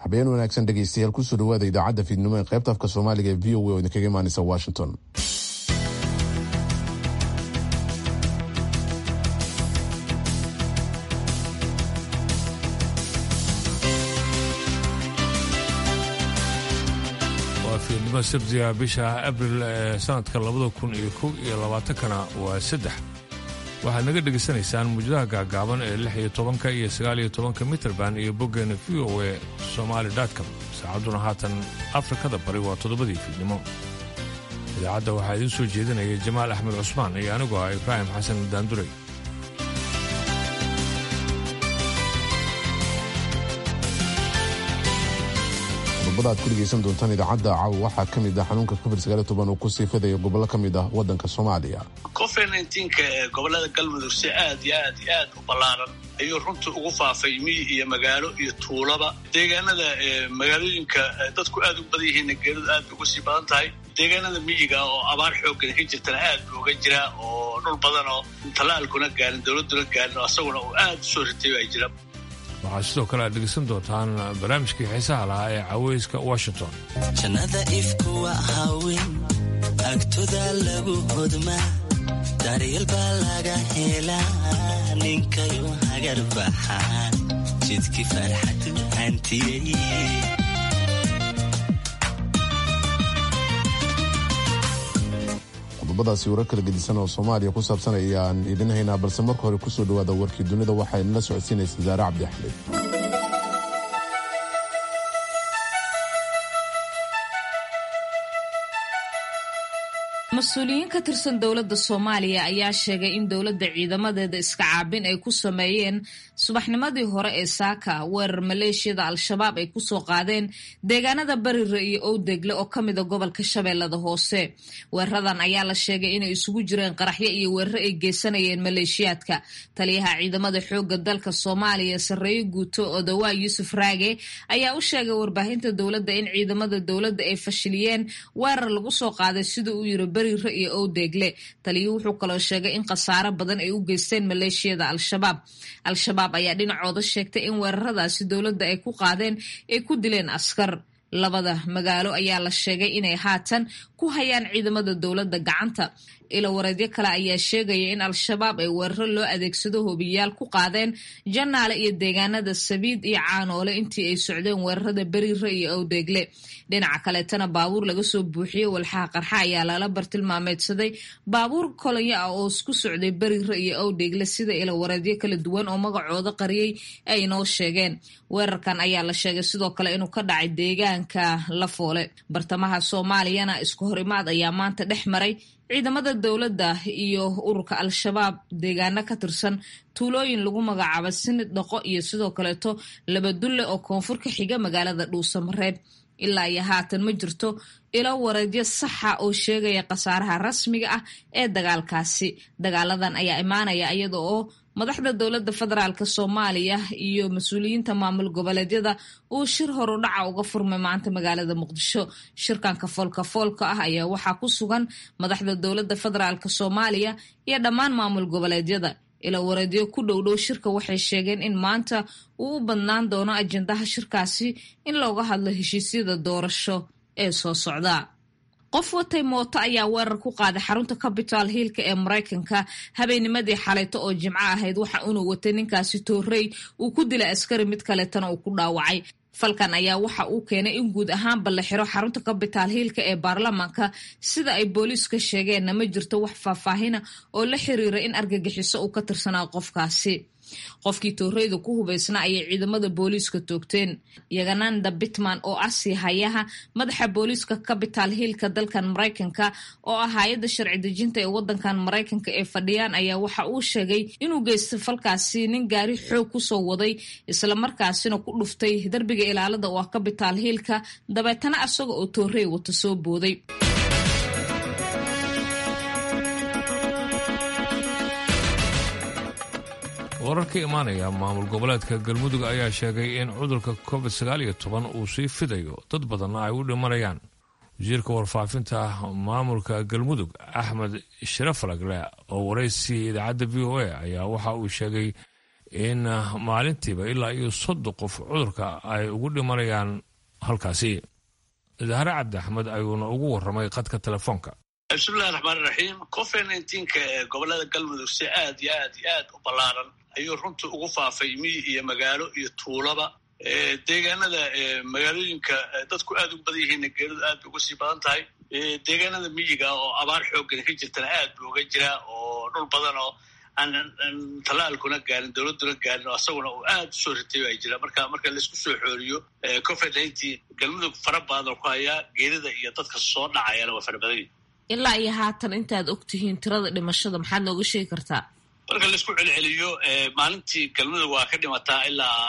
habeen wanaagsan dhegaystayaal kusoo dhawaada idaacadda fiidnimo ee qaybta afka soomaaliga ee VOA oo idinkaga imaanaysa Washington. fiidnimo sabtiga bisha abril sanadka 2021 waa 3. waxaad naga dhegaysanaysaan muujadaha gaagaaban ee 16 iyo 19 mitrban iyo boggeena VOA Somali.com. saacaduna haatan Afrikada bari waa 7 fiidnimo. idaacadda waxaa idiin soo jeedinaya Jamaal Axmed Cusmaan iyo anigoo ah Ibrahim Xasan Daanduray. aad ku dhegaysan doontaan idaacadda caawa waxaa ka mid ah xanuunka COVID-19 oo ku sii fidaya gobollo ka mid ah waddanka Soomaaliya. COVID-19 ee gobollada Galmudug si aad u ballaaran ayuu runtii ugu faafay miyi iyo magaalo iyo tuulaba. deegaanada magaalooyinka dadku aad u badan yihiin geeridu aad ugu sii badan tahay. deegaanada miyiga oo abaar xooggan ka jirtana aad uga jira oo dhul badan oo talaalkuna gaarin dowladuna gaarin oo asaguna uu aad u soo ritay ay jiraan. waxaa sidoo kale aad dhegaysan doontaan barnaamijkii xiisaha lahaa ee caweyska Washington. jannada ifku waa haween agtoda lagu hodmaa daryeel baa laga helaa ninkayu hagar baxaan jidkii farxadu hantiyey. qodobadaasi warar kala gedisan oo Soomaaliya ku saabsan ayaan idin haynaa, balse marka hore kusoo dhawaada warkii dunida waxay nala socodsiinaysaa Zaara Cabdi Axmed. mas-uuliyiin ka tirsan dowladda Soomaaliya ayaa sheegay in dowladda ciidamadeeda iska caabin ay ku sameeyeen subaxnimadii hore ee saaka weerar maleeshiyada Al-Shabaab ay ku soo qaadeen deegaanada Bariire iyo Owdegle oo ka mid ah gobolka Shabeellada Hoose. weeraradan ayaa la sheegay inay isugu jireen qaraxyo iyo weeraro ay geysanayeen maleeshiyaadka. taliyaha ciidamada xoogga dalka Soomaaliya Sarreeye Guuto Odawaa Yuusuf Raage ayaa u sheegay warbaahinta dowladda in ciidamada dowladda ay fashiliyeen weerar lagu soo qaaday sida uu yiri Bariire iyo Owdegle. taliyuhu wuxuu kaloo sheegay in khasaare badan ay u geysteen maleeshiyada Al-Shabaab ayaa dhinacooda sheegtay in weeraradaasi dowladda ay ku qaadeen ay ku dileen askar. labada magaalo ayaa la sheegay inay haatan ku hayaan ciidamada dowladda gacanta. ilo wareedyo kale ayaa sheegaya in Al-Shabaab ay weeraro loo adeegsado hobiyaal ku qaadeen Janaale iyo deegaanada Sabiid iyo Caanoole intii ay socdeen weerarada Bariire iyo Owdegle. dhinaca kaleetana baabuur laga soo buuxiyey walxaha qarxa ayaa lala bartilmaameedsaday baabuur kolonyo ah oo isku socday Bariire iyo Owdegle sida ilo wareedyo kala duwan oo magacooda qariyay ay noo sheegeen. weerarkan ayaa la sheegay sidoo kale inuu ka dhacay deegaanka Lafoole. bartamaha Soomaaliyana isku horimaad ayaa maanta dhex maray ciidamada dowladda iyo ururka Al-Shabaab deegaano ka tirsan tuulooyin lagu magacaabo Sinid Dhaqo iyo sidoo kaleeto Labadulle oo koonfur ka xiga magaalada Dhuusamareeb. ilaa iyo haatan ma jirto ilo wareedyo saxa oo sheegaya khasaaraha rasmiga ah ee dagaalkaasi. dagaaladan ayaa imaanaya iyada oo madaxda dowladda federaalka Soomaaliya iyo mas-uuliyiinta maamul goboleedyada uu shir horudhaca uga furmay maanta magaalada Muqdisho. shirkanka foolka ah ayaa waxaa ku sugan madaxda dowladda federaalka Soomaaliya iyo dhammaan maamul goboleedyada. ilo wareedyo ku dhowdhow shirka waxay sheegeen in maanta uu u badnaan doono ajendaha shirkaasi in looga hadlo heshiisyada doorasho ee soo socda. qof watay mooto ayaa weerar ku qaaday xarunta Capitol Hill-ka ee Mareykanka habeennimadii xalayto oo Jimco ahayd. waxa uu watay ninkaasi toorey uu ku dilay askari mid kaleetana uu ku dhaawacay. falkan ayaa waxa uu keenay in guud ahaanba la xiro xarunta Capitol Hill-ka ee baarlamaanka. sida ay booliiska sheegeenna ma jirto wax faahfaahina oo la xiriira in argagixiso uu ka tirsanaa qofkaasi. qofkii tooreyda ku hubaysna ayay ciidamada booliiska toogteen. Yagananda Pittman oo ah hayaha madaxa booliiska Capitol Hill-ka dalkan Mareykanka oo ah hay'adda sharci dejinta ee wadankan Mareykanka ee fadhiyaan ayaa waxa uu sheegay inuu geystay falkaasi nin gaari xoog ku soo waday isla markaasina ku dhuftay darbiga ilaalada oo ah Capitol Hill-ka dabeetana asaga oo toorey wata soo booday. wararka imaanaya maamul goboleedka Galmudug ayaa sheegay in cudurka COVID-19 uu sii fidayo dad badanna ay u dhimanayaan. wasiirka warfaafinta maamulka Galmudug Axmed Sharafalagle oo waraysi idaacadda VOA ayaa waxa uu sheegay in maalintiiba ilaa iyo 30 qof cudurka ay ugu dhimanayaan halkaasi. Zahra Cabdi Axmed ayuuna ugu warramay qadka telefoonka. bismillahi raxmaani raxiim. COVID-19 gobolada galmudug si aad iyo aad u ballaaran ayuu runtii ugu faafay miyi iyo magaalo iyo tuulaba. deegaanada magaalooyinka dadku aad ugu badan yihiin geeridu aad ugu sii badan tahay. deegaanada miyiga oo abaar xooggan ka jirtana aad buu uga jiraa oo dhul badan oo aan talaalkuna gaarin dowladuna gaarin oo asaguna uu aad usoo ritay ay jira. marka laisku soo xooriyo COVID-19 galmudug fara badan ku hayaa, geerida iyo dadka soo dhacayana waa fara badan yihin. ilaa iyo haatan intaad ogtihiin tirada dhimashada maxaad nooga sheegi kartaa? marka laisku celceliyo maalintii galmudug waa ka dhimataa ilaa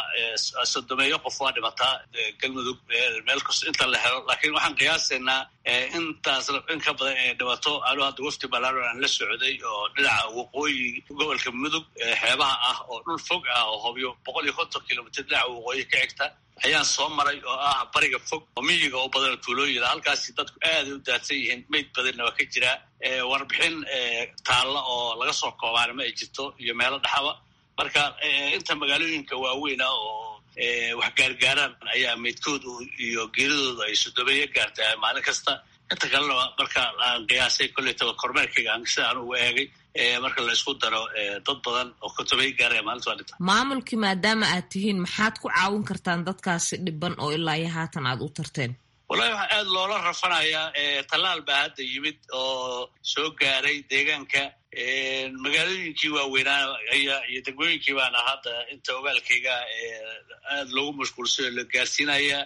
30 qof waa dhimataa galmudug meel kasta inta la helo. laakiin waxaan qiyaasaynaa intaas in ka badan inay dhimato. anuu hadda wafdi ballaaran aan la socday oo dhinaca waqooyi gobolka mudug xeebaha ah oo dhul fog ah oo hobyo 150 kilomitr dhinaca waqooyi ka xigta ayaan soo maray oo ah bariga fog oo miyiga oo badan tuulooyina. halkaasi dadku aaday u daadsan yihiin, meyd badanna waa ka jiraa. warbixin taalla oo laga soo koobaana ma ay jirto iyo meelo dhaxaba. marka inta magaalooyinka waaweyn ah oo wax gaargaaraan ayaa meydkoodu iyo geeridooda ay 30 gaartaa maalin kasta. inta kalena marka aan qiyaasay koleytaba kormeerkayga sida aan ugu eegay marka la isku daro dad badan oo 30 gaaraya maalinta waa dhinta. maamulkii maadaama aad tihiin maxaad ku caawin kartaan dadkaasi dhiban oo ilaa iyo haatan aad u tarteen? wallahi waxaa aad loola rafanayaa tallaal baa hadda yimid oo soo gaaray deegaanka. magaalooyinkii waaweynaa iyo degmooyinkii baana hadda inta ogaalkayga aad loogu mashquulsay oo la gaarsiinayaa.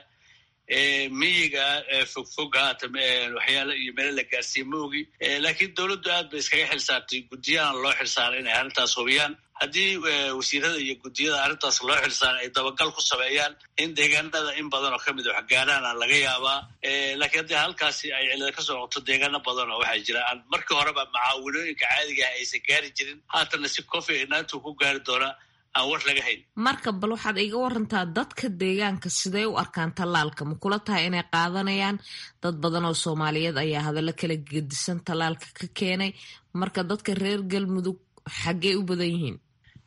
miyiga fogfog haata waxyaala iyo meelo la gaarsiiye maogi. laakiin dowladdu aad bay iskaga xilsaartay, guddiyana loo xilsaaray inay arrintaas hubiyaan. haddii wasiirada iyo guddiyada arrintaas loo xilsaaray ay dabagal ku sameeyaan in deegaanada in badan oo kamid wax gaaraana laga yaabaa. laakiin haddii halkaasi ay cilada ka soo noqoto deegaano badan oo waxaa jira aan markii horeba macaawinooyinka caadiga ah aysan gaari jirin, haatanna si COVID-19 ku gaari doona aan war laga hayn. marka bal waxaad iga warantaa dadka deegaanka sidee u arkaan tallaalka? ma kula tahay inay qaadanayaan? dad badan oo Soomaaliyeed ayaa hadallo kala gedisan tallaalka ka keenay. marka dadka reer galmudug xaggee u badan yihiin?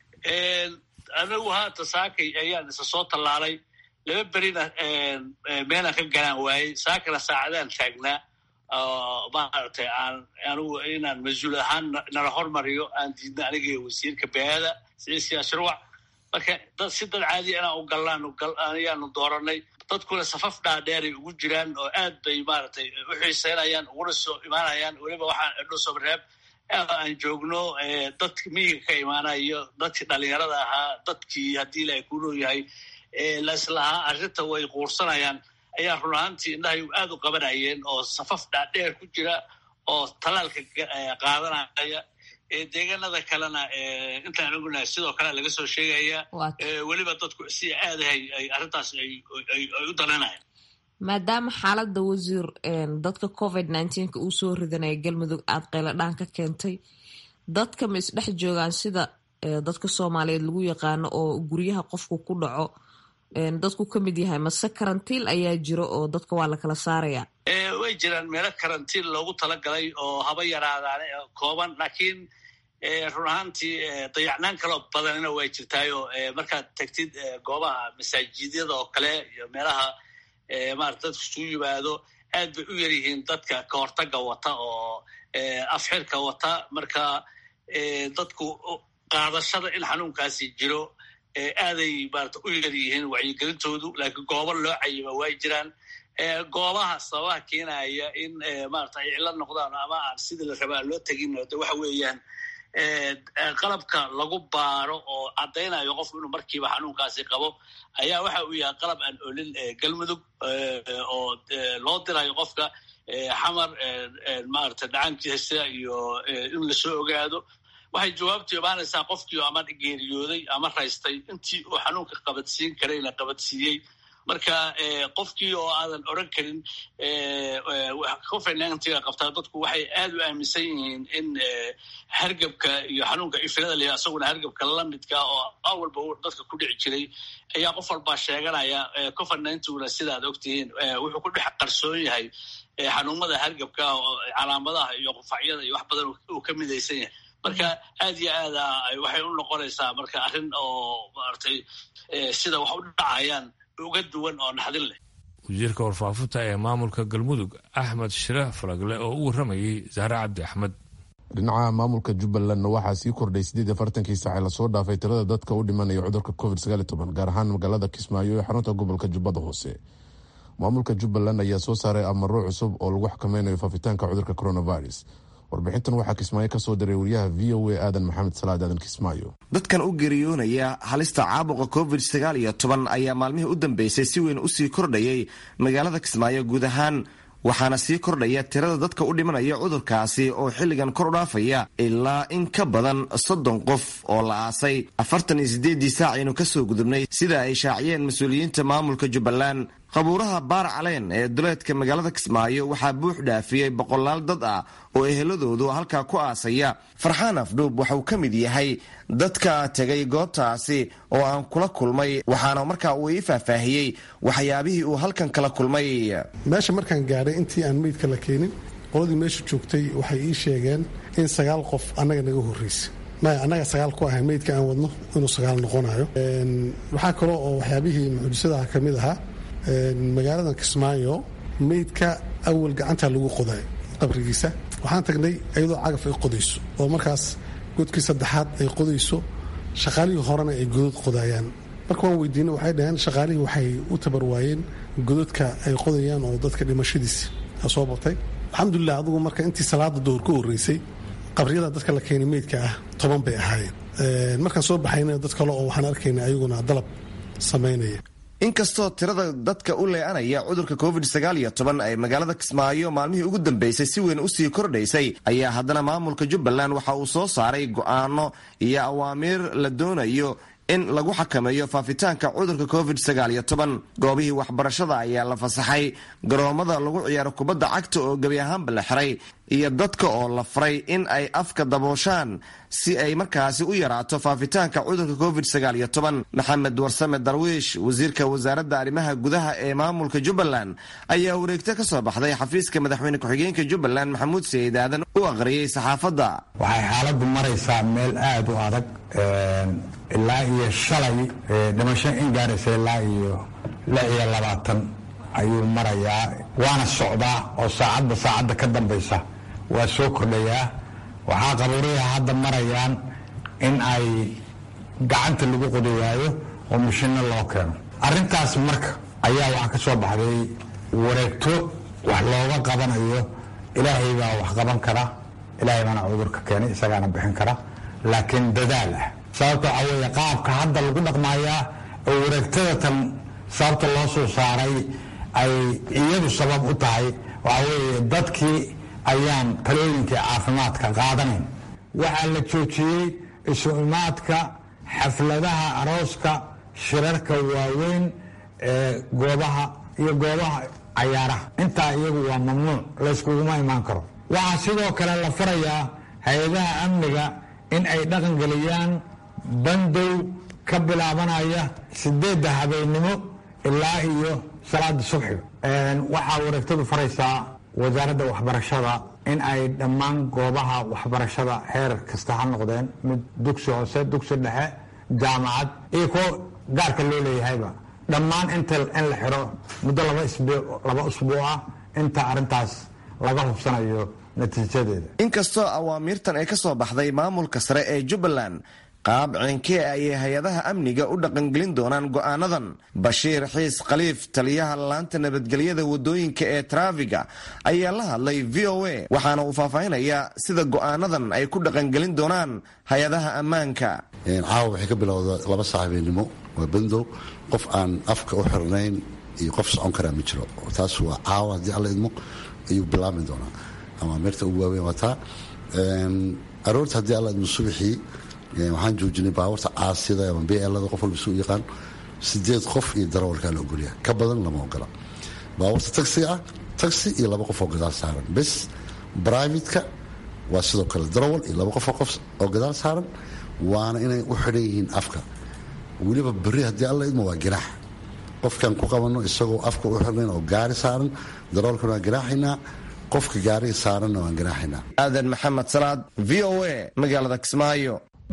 anagu haata saakay ayaan isa soo tallaalay 2 berina meelaan ka galaan waayey. saakana saacadaan taagnaa maaragtay anigu inaan mas-uul ahaan nala hormariyo aan diidna aniga iyo wasiirka beada siyaasiya shirwac. marka dad caadi inaan u gallaan ayaanu dooranay. dadkuna safaf dhaadheeray ugu jiraan oo aad bay maaragtay u xiiseynayaan uguna soo imaanayaan. weliba waxaan dhusoreeb aan joogno dadka miyiga ka imaanayo, dadkii dhalinyarada ahaa, dadkii haddii ilaahay ku nooyahay laislahaa arrinta way quursanayaan ayaa run ahaantii indhahay aad u qabanayeen oo safaf dhaadheer ku jira oo tallaalka qaadanaya. deegaanada kalena intaan ognahay sidoo kale laga soo sheegaya. weliba dadku si aadahay ay arrintaas ay u dalanayaan. maadaama xaaladda wasiir dadka COVID-19 uu soo ridanaya galmudug aad qayladhaan ka keentay, dadka ma isdhex joogaan sida dadka Soomaaliyeed lagu yaqaano oo guryaha qofku ku dhaco dadku ka mid yahay, mase karantiil ayaa jiro oo dadka waa la kala saaraya? way jiraan meelo karantiil loogu talagalay oo haba yaraadaan kooban, laakiin run ahaantii dayacnaan kaloo badanina way jirtaayo. markaad tagtid goobaha masaajidyada oo kale iyo meelaha maarata dadku isugu yimaado aad bay u yaryihiin dadka ka hortaga wata oo afxirka wata. marka dadku qaadashada in xanuunkaasi jiro aaday maarata u yaryihiin wacyigelintoodu. laakiin goobo loo cayima way jiraan. goobaha sababaha keenaya in maarata ay cilo noqdaan ama aan sidii la rabaa loo tegin de waxa weeyaan qalabka lagu baaro oo caddaynayo qofku inuu markiiba xanuunkaasi qabo ayaa waxa uu yahay qalab aan olin galmudug oo loo dirayo qofka xamar maarata dhacaankiisa iyo in lasoo ogaado. waxay jawaabtu imaanaysaa qofkii ama geeriyooday ama raystay intii uu xanuunka qabadsiin karay la qabadsiiyey. marka qofkii oo aadan oran karin COVID-19 qabtaa dadku waxay aad u aaminsan yihiin in hargabka iyo xanuunka ifilada leh asaguna hargabka la midka oo awalba dadka ku dhici jiray ayaa qof walbaa sheeganaya. COVID-19na sidaad ogtihiin wuxuu ku dhex qarsoon yahay xanuunada hargabka oo calaamadaha iyo qufacyada iyo wax badan uu ka midaysan yahay. marka aad iyo aad waxay u noqonaysaa marka arrin oo maaragtay sida wax u dhacayaan uga duwan oo naxdin leh. wasiirka warfaafinta ee maamulka galmudug Axmed Shire Falagle oo u waramayay Zahra Cabdi Axmed. dhinaca maamulka Jubbalandna waxaa sii kordhay 48 saac lasoo dhaafay tirada dadka u dhimanaya cudurka COVID-19 gaar ahaan magaalada Kismaayo ee xarunta gobolka Jubbada Hoose. maamulka Jubbaland ayaa soo saaray amaro cusub oo lagu xakameynayo faafitaanka cudurka coronavirus. warbixintan waxaa Kismaayo ka soo diray wariyaha VOA Aadan Maxamed Salaad Aadan Kismaayo. dadkan u geeriyoonaya halista caabuqa COVID-19 ayaa maalmihii u dambeysay si weyn u sii kordhayay magaalada Kismaayo guud ahaan, waxaana sii kordhaya tirada dadka u dhimanaya cudurkaasi oo xilligan kor u dhaafaya ilaa in ka badan 30 qof oo la aasay 48 saac aynu ka soo gudubnay sida ay shaaciyeen mas-uuliyiinta maamulka Jubbaland. qabuuraha Baar Caleen ee duleedka magaalada Kismaayo waxaa buux dhaafiyey boqolaal dad ah oo eheladoodu halkaa ku aasaya. Farxaan Afduub waxa uu ka mid yahay dadka tegay goobtaasi oo aan kula kulmay, waxaana markaa uu ii faahfaahiyey waxyaabihii uu halkan kala kulmay. meesha markaan gaadhay intii aan meydka la keenin, qoladii meesha joogtay waxay ii sheegeen in 9 qof annaga naga horreysay. annaga 9 ku ahay, meydka aan wadno inuu 9 noqonayo. waxaa kaloo oo waxyaabihii mucjisadaha ka mid ahaa magaalada Kismaayo meydka awal gacanta lagu qoday qabrigiisa. waxaan tagnay iyadoo cagaf ay qodayso oo markaas godkii saddexaad ay qodayso, shaqaalihii horena ay godod qodayaan. marka waan weydiinay, waxay dhaheen shaqaalihii waxay u tabarwaayeen gododka ay qodayaan oo dadka dhimashadiisa soo batay. alxamdulilah, adigu marka intii salaada duhur ka horreysay qabriyada dadka la keenay meydka ah 10 bay ahaayeen. markaan soo baxayna dad kale oo waxaan arkaynay ayaguna dalab samaynaya. inkastoo tirada dadka u leeanaya cudurka COVID-19 ay magaalada Kismaayo maalmihii ugu dambeysay si weyn u sii kordhaysay, ayaa haddana maamulka Jubbaland waxa uu soo saaray go'aano iyo awaamiir la doonayo in lagu xakameeyo faafitaanka cudurka COVID-19. goobihii waxbarashada ayaa la fasaxay, garoomada lagu ciyaaro kubadda cagta oo gebi ahaanba la xiray, iyo dadka oo la faray in ay afka dabooshaan si ay markaasi u yaraato faafitaanka cudurka COVID-19. Maxamed Warsame Darwiish, wasiirka wasaaradda arrimaha gudaha ee maamulka Jubbaland, ayaa wareegto ka soo baxday xafiiska madaxweyne ku-xigeenka Jubbaland Maxamuud Sayid Aadan u aqriyay saxaafadda. waxay xaaladdu maraysaa meel aad u adag, ilaa iyo shalay dhimasho in gaaraysa ilaa iyo 26 ayuu marayaa, waana socdaa oo saacadda ka dambaysa waa soo kordhayaa. waxaa qabuuraha hadda marayaan in ay gacanta lagu qodi waayo oo mashiinno loo keeno. arrintaas marka ayaa waxaa ka soo baxday wareegto wax looga qabanayo. ilaahay baa wax qaban kara, ilaahay baana cudurka keenay, isagaana bixin kara, laakiin dadaal ah. sababta waxaa weeye qaabka hadda lagu dhaqmayaa oo wareegtada tan sababta loo soo saaray ay iyadu sabab u tahay waxaa weeye dadkii ayaan talooyinkii caafimaadka qaadanayn. waxaa la joojiyey isu imaadka xafladaha arooska, shirarka waaweyn ee goobaha cayaaraha. intaa iyagu waa mamnuuc, layskuguma imaan karo. waxaa sidoo kale la farayaa hay-adaha amniga in ay dhaqangeliyaan bandow ka bilaabanaya 8 habeenimo ilaa iyo salaada subaxiga. waxaa wareegtadu faraysaa wasaaradda waxbarashada in ay dhammaan goobaha waxbarashada heer kasta ha noqdeen, mid dugsi hoose, dugsi dhexe, jaamacad iyo kuwo gaarka loo leeyahayba, dhammaan inta in la xiro muddo 2 usbuuc ah inta arrintaas laga hubsanayo natiijadeeda. inkastoo awaamiirtan ay ka soo baxday maamulka sare ee Jubbaland, qaab ciinkee ayay hay-adaha amniga u dhaqangelin doonaan go'aanadan. Bashiir Xiis Khaliif, taliyaha laanta nabadgelyada wadooyinka ee traafiga, ayaa la hadlay VOA, waxaana uu faahfaahinayaa sida go'aanadan ay ku dhaqangelin doonaan hay-adaha ammaanka. caawa waxay ka bilowdaa 2 saac habeenimo, waa bandow. qof aan afka u xirnayn iyo qof socon karaa ma jiro. taas waa caawa haddii alla idmo ayuu bilaabmi doonaa. amaamirta ugu waaweyn waa taa. aroorta haddii alla idmo subaxii waxaan joojinay baabuurta caasida ama BLada, qof walba suu yaqaan, 8 qof iyo darawalkaa la ogolyahay, ka badan lama ogola. baabuurta taxiga ah, taxi iyo 2 qof oo gadaal saaran bes. brivateka waa sidoo kale darawal iyo 2 qof oo gadaal saaran, waana inay u xidhan yihiin afka. weliba berri haddii alla idmo waa giraax. qofkan ku qabanno isagoo afka u xirnayn oo gaari saaran, darawalkan waa giraaxaynaa, qofka gaariga saaranna waan ganaaxaynaa. aadan maxamed salaad, v o a, magaalada Kismaayo.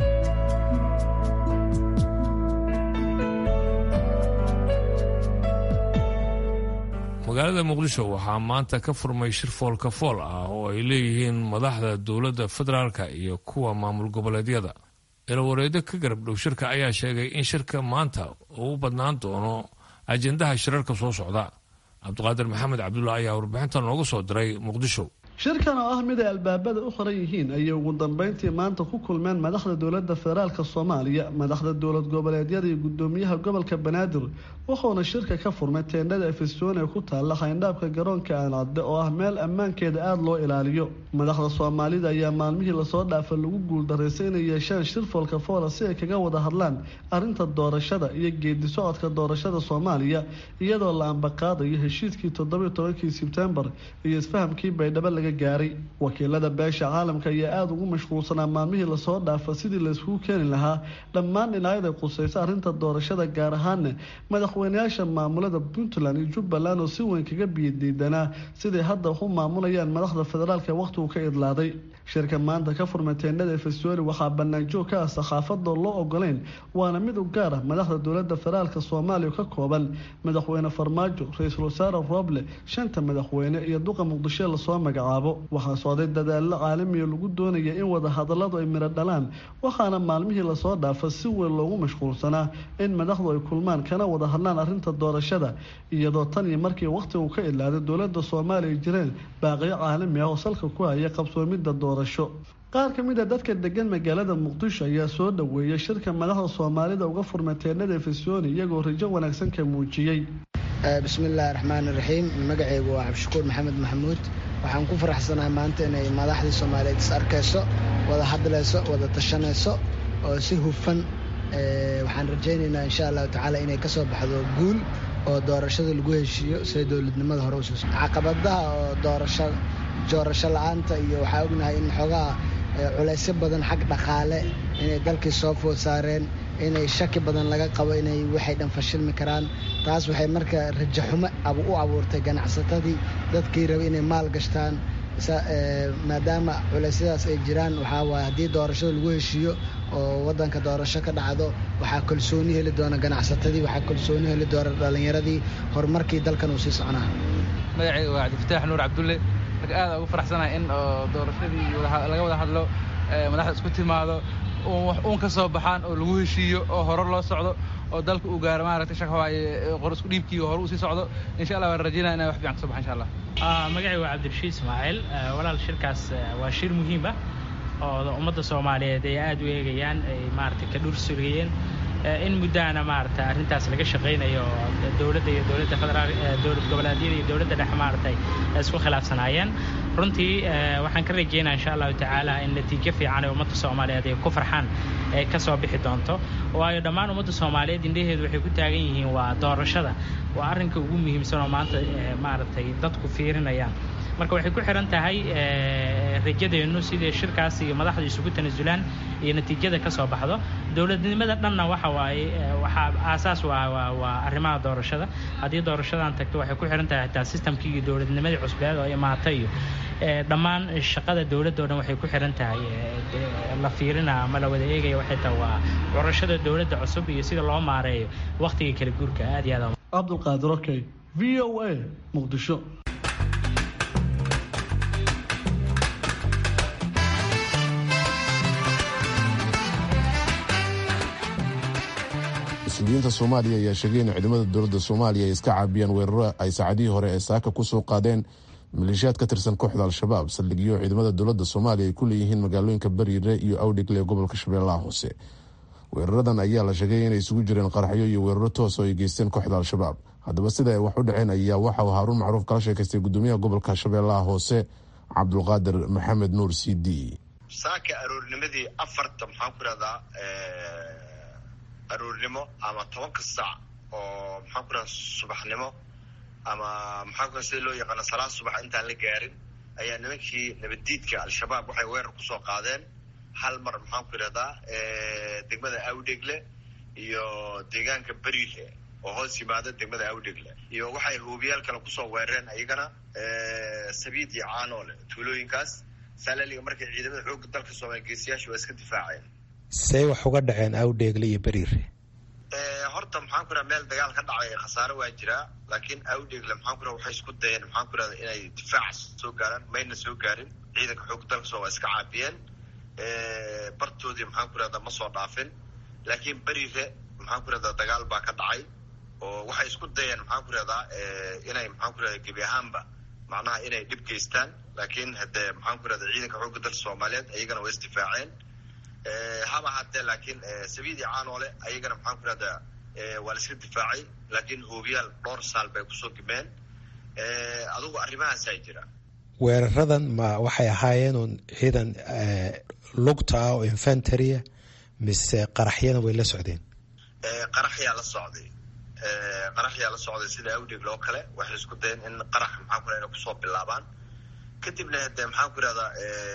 magaalada muqdisho waxaa maanta ka furmay shir foolka fool ah oo ay leeyihiin madaxda dowladda federaalka iyo kuwa maamul goboleedyada. ilawareedo ka garab dhow shirka ayaa sheegay in shirka maanta uu u badnaan doono ajendaha shirarka soo socda. cabdiqaadir maxamed cabdulla ayaa warbixinta noogu soo diray muqdisho. shirkan oo ah mid ay albaabada u xiran yihiin ayay ugu dambeyntii maanta ku kulmeen madaxda dowladda federaalka Soomaaliya, madaxda dowlad goboleedyada iyo gudoomiyaha gobolka Banaadir. wuxuuna shirka ka furmay teendhada Efesoon ee ku taala xayndaabka garoonka Aanade oo ah meel ammaankeeda aad loo ilaaliyo. madaxda Soomaalida ayaa maalmihii la soo dhaafay lagu guuldareysay inay yeeshaan shir foolka fool si ay kaga wada hadlaan arrinta doorashada iyo geedi socodka doorashada Soomaaliya, iyadoo la ambaqaadayo heshiiskii 17 Sebtembar iyo isfahamkii Baydhabo laga gaaray. wakiilada beesha caalamka ayaa aad ugu mashquulsanaa maalmihii la soo dhaafay sidii la isku keeni lahaa dhammaan dhinacyada qusaysa arrinta doorashada, gaar ahaan madaxweynayaasha maamulada Puntland iyo Jubbaland oo si weyn kaga biyadiidanaa sidii hadda u maamulayaan madaxda federaalka waqtigu ka idlaaday. shirka maanta ka furmay teendhada Efesoon waxaa banaanjoog ka ah saxaafadda loo ogoleyn, waana mid u gaar ah madaxda dowladda federaalka Soomaaliya ka kooban madaxweyne Farmaajo, ra'iisul wasaare Roble, shanta madaxweyne iyo duqa Muqdisho la soo magacaabo. waxaa socday dadaalo caalami ah lagu doonaya in wada hadalladu ay miro dhalaan, waxaana maalmihii la soo dhaafay si weyn loogu mashquulsanaa in madaxdu ay kulmaan kana wada hadlaan arrinta doorashada, iyadoo tan iyo markii waqtigu ka idlaaday dowladda Soomaaliya jireen baaqiyo caalami ah oo salka ku haya qabsoomidda doorasho. qaar ka mid ah dadka degan magaalada Muqdisho ayaa soo dhaweeyay shirka madaxda Soomaalida uga furmay teendhada Efesoon iyagoo rajo wanaagsan ka muujiyay. bismillaahir rahmaanir rahiim. magacaygu waa Cabdishakuur Maxamed Maxamuud. waxaan ku faraxsanahay maanta inay madaxda Soomaaliyeed is arkayso, wada hadlayso, wada tashanayso oo si hufan. waxaan rajaynaynaa insha Allah tacaala inay ka soo baxdo guul oo doorashada lagu heshiiyo si dowladnimada hore u soo socoto. caqabadaha oo doorasho la'aanta iyo waxaa ognahay in xogaa culaysyo badan xag dhaqaale inay dalkii soo food saareen, inay shaki badan laga qabo inay waxay dhan fashilmi karaan. taas waxay marka rajo xumo u abuurtay ganacsatadii, dadkii rabay inay maal gashtaan. maadaama culeysyadaas ay jiraan, waxaa waaye haddii doorashada lagu heshiiyo oo wadanka doorasho ka dhacdo, waxaa kalsooni heli doona ganacsatadii, waxaa kalsooni heli doona dhalinyaradii, horumarkii dalkan uu sii soconaa. magacayga waa Cabdifataax Nuur Cabdulle. aad ugu faraxsanahay in doorashadii laga wada hadlo, madaxda isku timaado, uun ka soo baxaan oo lagu heshiiyo oo hore loo socdo oo dalka uu gaaro maaragtay shaqo waaye qor isku dhiibkii hore uu sii socdo. insha Allah waan rajaynaa inay wax fiican ka soo baxaan insha Allah. magacayga waa Cabdirashiid Ismaaciil. walaal shirkaas waa shir muhiim ah oo ummadda Soomaaliyeed ay aad u eegayaan, ay maaragtay ka dhur sugayeen in muddaana maaragtay arrintaas laga shaqeynayo dowladda iyo dowladda federaal, dowlad goboleedyada iyo dowladda dhexe maaragtay isku khilaafsanaayeen. runtii waxaan ka rajeynayaa insha Allah tacaala in natiijo fiican ee ummadda Soomaaliyeed ay ku farxaan ay ka soo bixi doonto, waayo dhammaan ummadda Soomaaliyeed indhaheedu waxay ku taagan yihiin waa doorashada, waa arrinka ugu muhiimsan oo maanta maaragtay dadku fiirinayaan. marka waxay ku xiran tahay rajadeenu sidii shirkaas iyo madaxdu isugu tanasulaan iyo natiijada ka soo baxdo. dowladnimada dhanna waxa aasaas waa arrimaha doorashada. haddii doorashadan tagto waxay ku xiran tahay taa systemkii iyo dowladnimadii cusbeed oo imaatay iyo dhammaan shaqada dowladda oo dhan waxay ku xiran tahay la fiirina ama la wada eegaya. waxay tahay waa doorashada dowladda cusub iyo sida loo maareeyo waqtiga kala guurka. aad iyo aad Cabdulqaadir Okay, VOA Muqdisho. mas-uuliyiinta Soomaaliya ayaa sheegay in ciidamada dowladda Soomaaliya ay iska caabiyeen weeraro ay saacadihii hore ee saaka ku soo qaadeen maleeshiyaad ka tirsan kooxda Al-Shabaab, saldhigyo ciidamada dowladda Soomaaliya ay ku leeyihiin magaalooyinka Bariire iyo Awdhegle ee gobolka Shabeellaha Hoose. weeraradan ayaa la sheegay inay isugu jireen qaraxyo iyo weeraro toos oo ay geysteen kooxda Al-Shabaab. haddaba sida ay wax u dhaceen ayaa waxa uu Haaruun Macruuf kala sheekaystay gudoomiyaha gobolka Shabeellaha Hoose Cabdulqaadir Maxamed Nuur CD. saaka aroornimadii 4 maxaan ku radaa aroornimo ama 10 saac oo maxaan ku radaa subaxnimo ama maxaan ku radaa loo yaqaan salaad subax intaan la gaarin ayaa nimankii nabadiidka Al-Shabaab waxay weerar ku soo qaadeen hal mar maxaan ku radaa degmada Awdhegle iyo deegaanka Bariire oo hoos yimaada degmada Awdheegle iyo waxay hubiyaal kale kusoo weerareen ayagana Sabiid iyo Caanoole tuulooyinkaas salaliga markay ciidamada xoogga dalka Soomaaliya geesiyaashu waa iska difaaceen say wax uga dhaceen Awdheegle iyo Bariire horta maxaan ku raraa meel dagaal ka dhacay khasaare waa jira laakiin Awdheegle maxaan ku raraa waxay isku dayeen maxaan ku raraa inay difaac soo gaaraan mayna soo gaarin ciidanka xoogga dalka Soomaaliya iska caabiyeen bartoodii maxaan ku raraa ma soo dhaafin laakiin Bariire maxaan ku raraa dagaal baa ka dhacay oo waxay isku dayeen maxaan ku raraa inay maxaan ku raraa gebi ahaanba macnaha inay dhib geystaan laakiin hadee maxaan ku raraa ciidanka xoogga dalka Soomaaliyeed ayagana way isdifaaceen haba hadee laakiin Sabiid iyo Caanoole ayagana maxaan ku raraa waa la iska difaacay laakiin hubiyaal dhowr saal bay kusoo gimeen adigu arrimahaas ay jira weeraradan ma waxay ahaayeen ciidan lugta oo infantry mise qaraxyada way la socdeen qaraxya la socday sida Awdheegle oo kale waxay isku dayeen in qarax maxaan ku raraa kusoo bilaabaan kadibna hadee maxaan ku raraa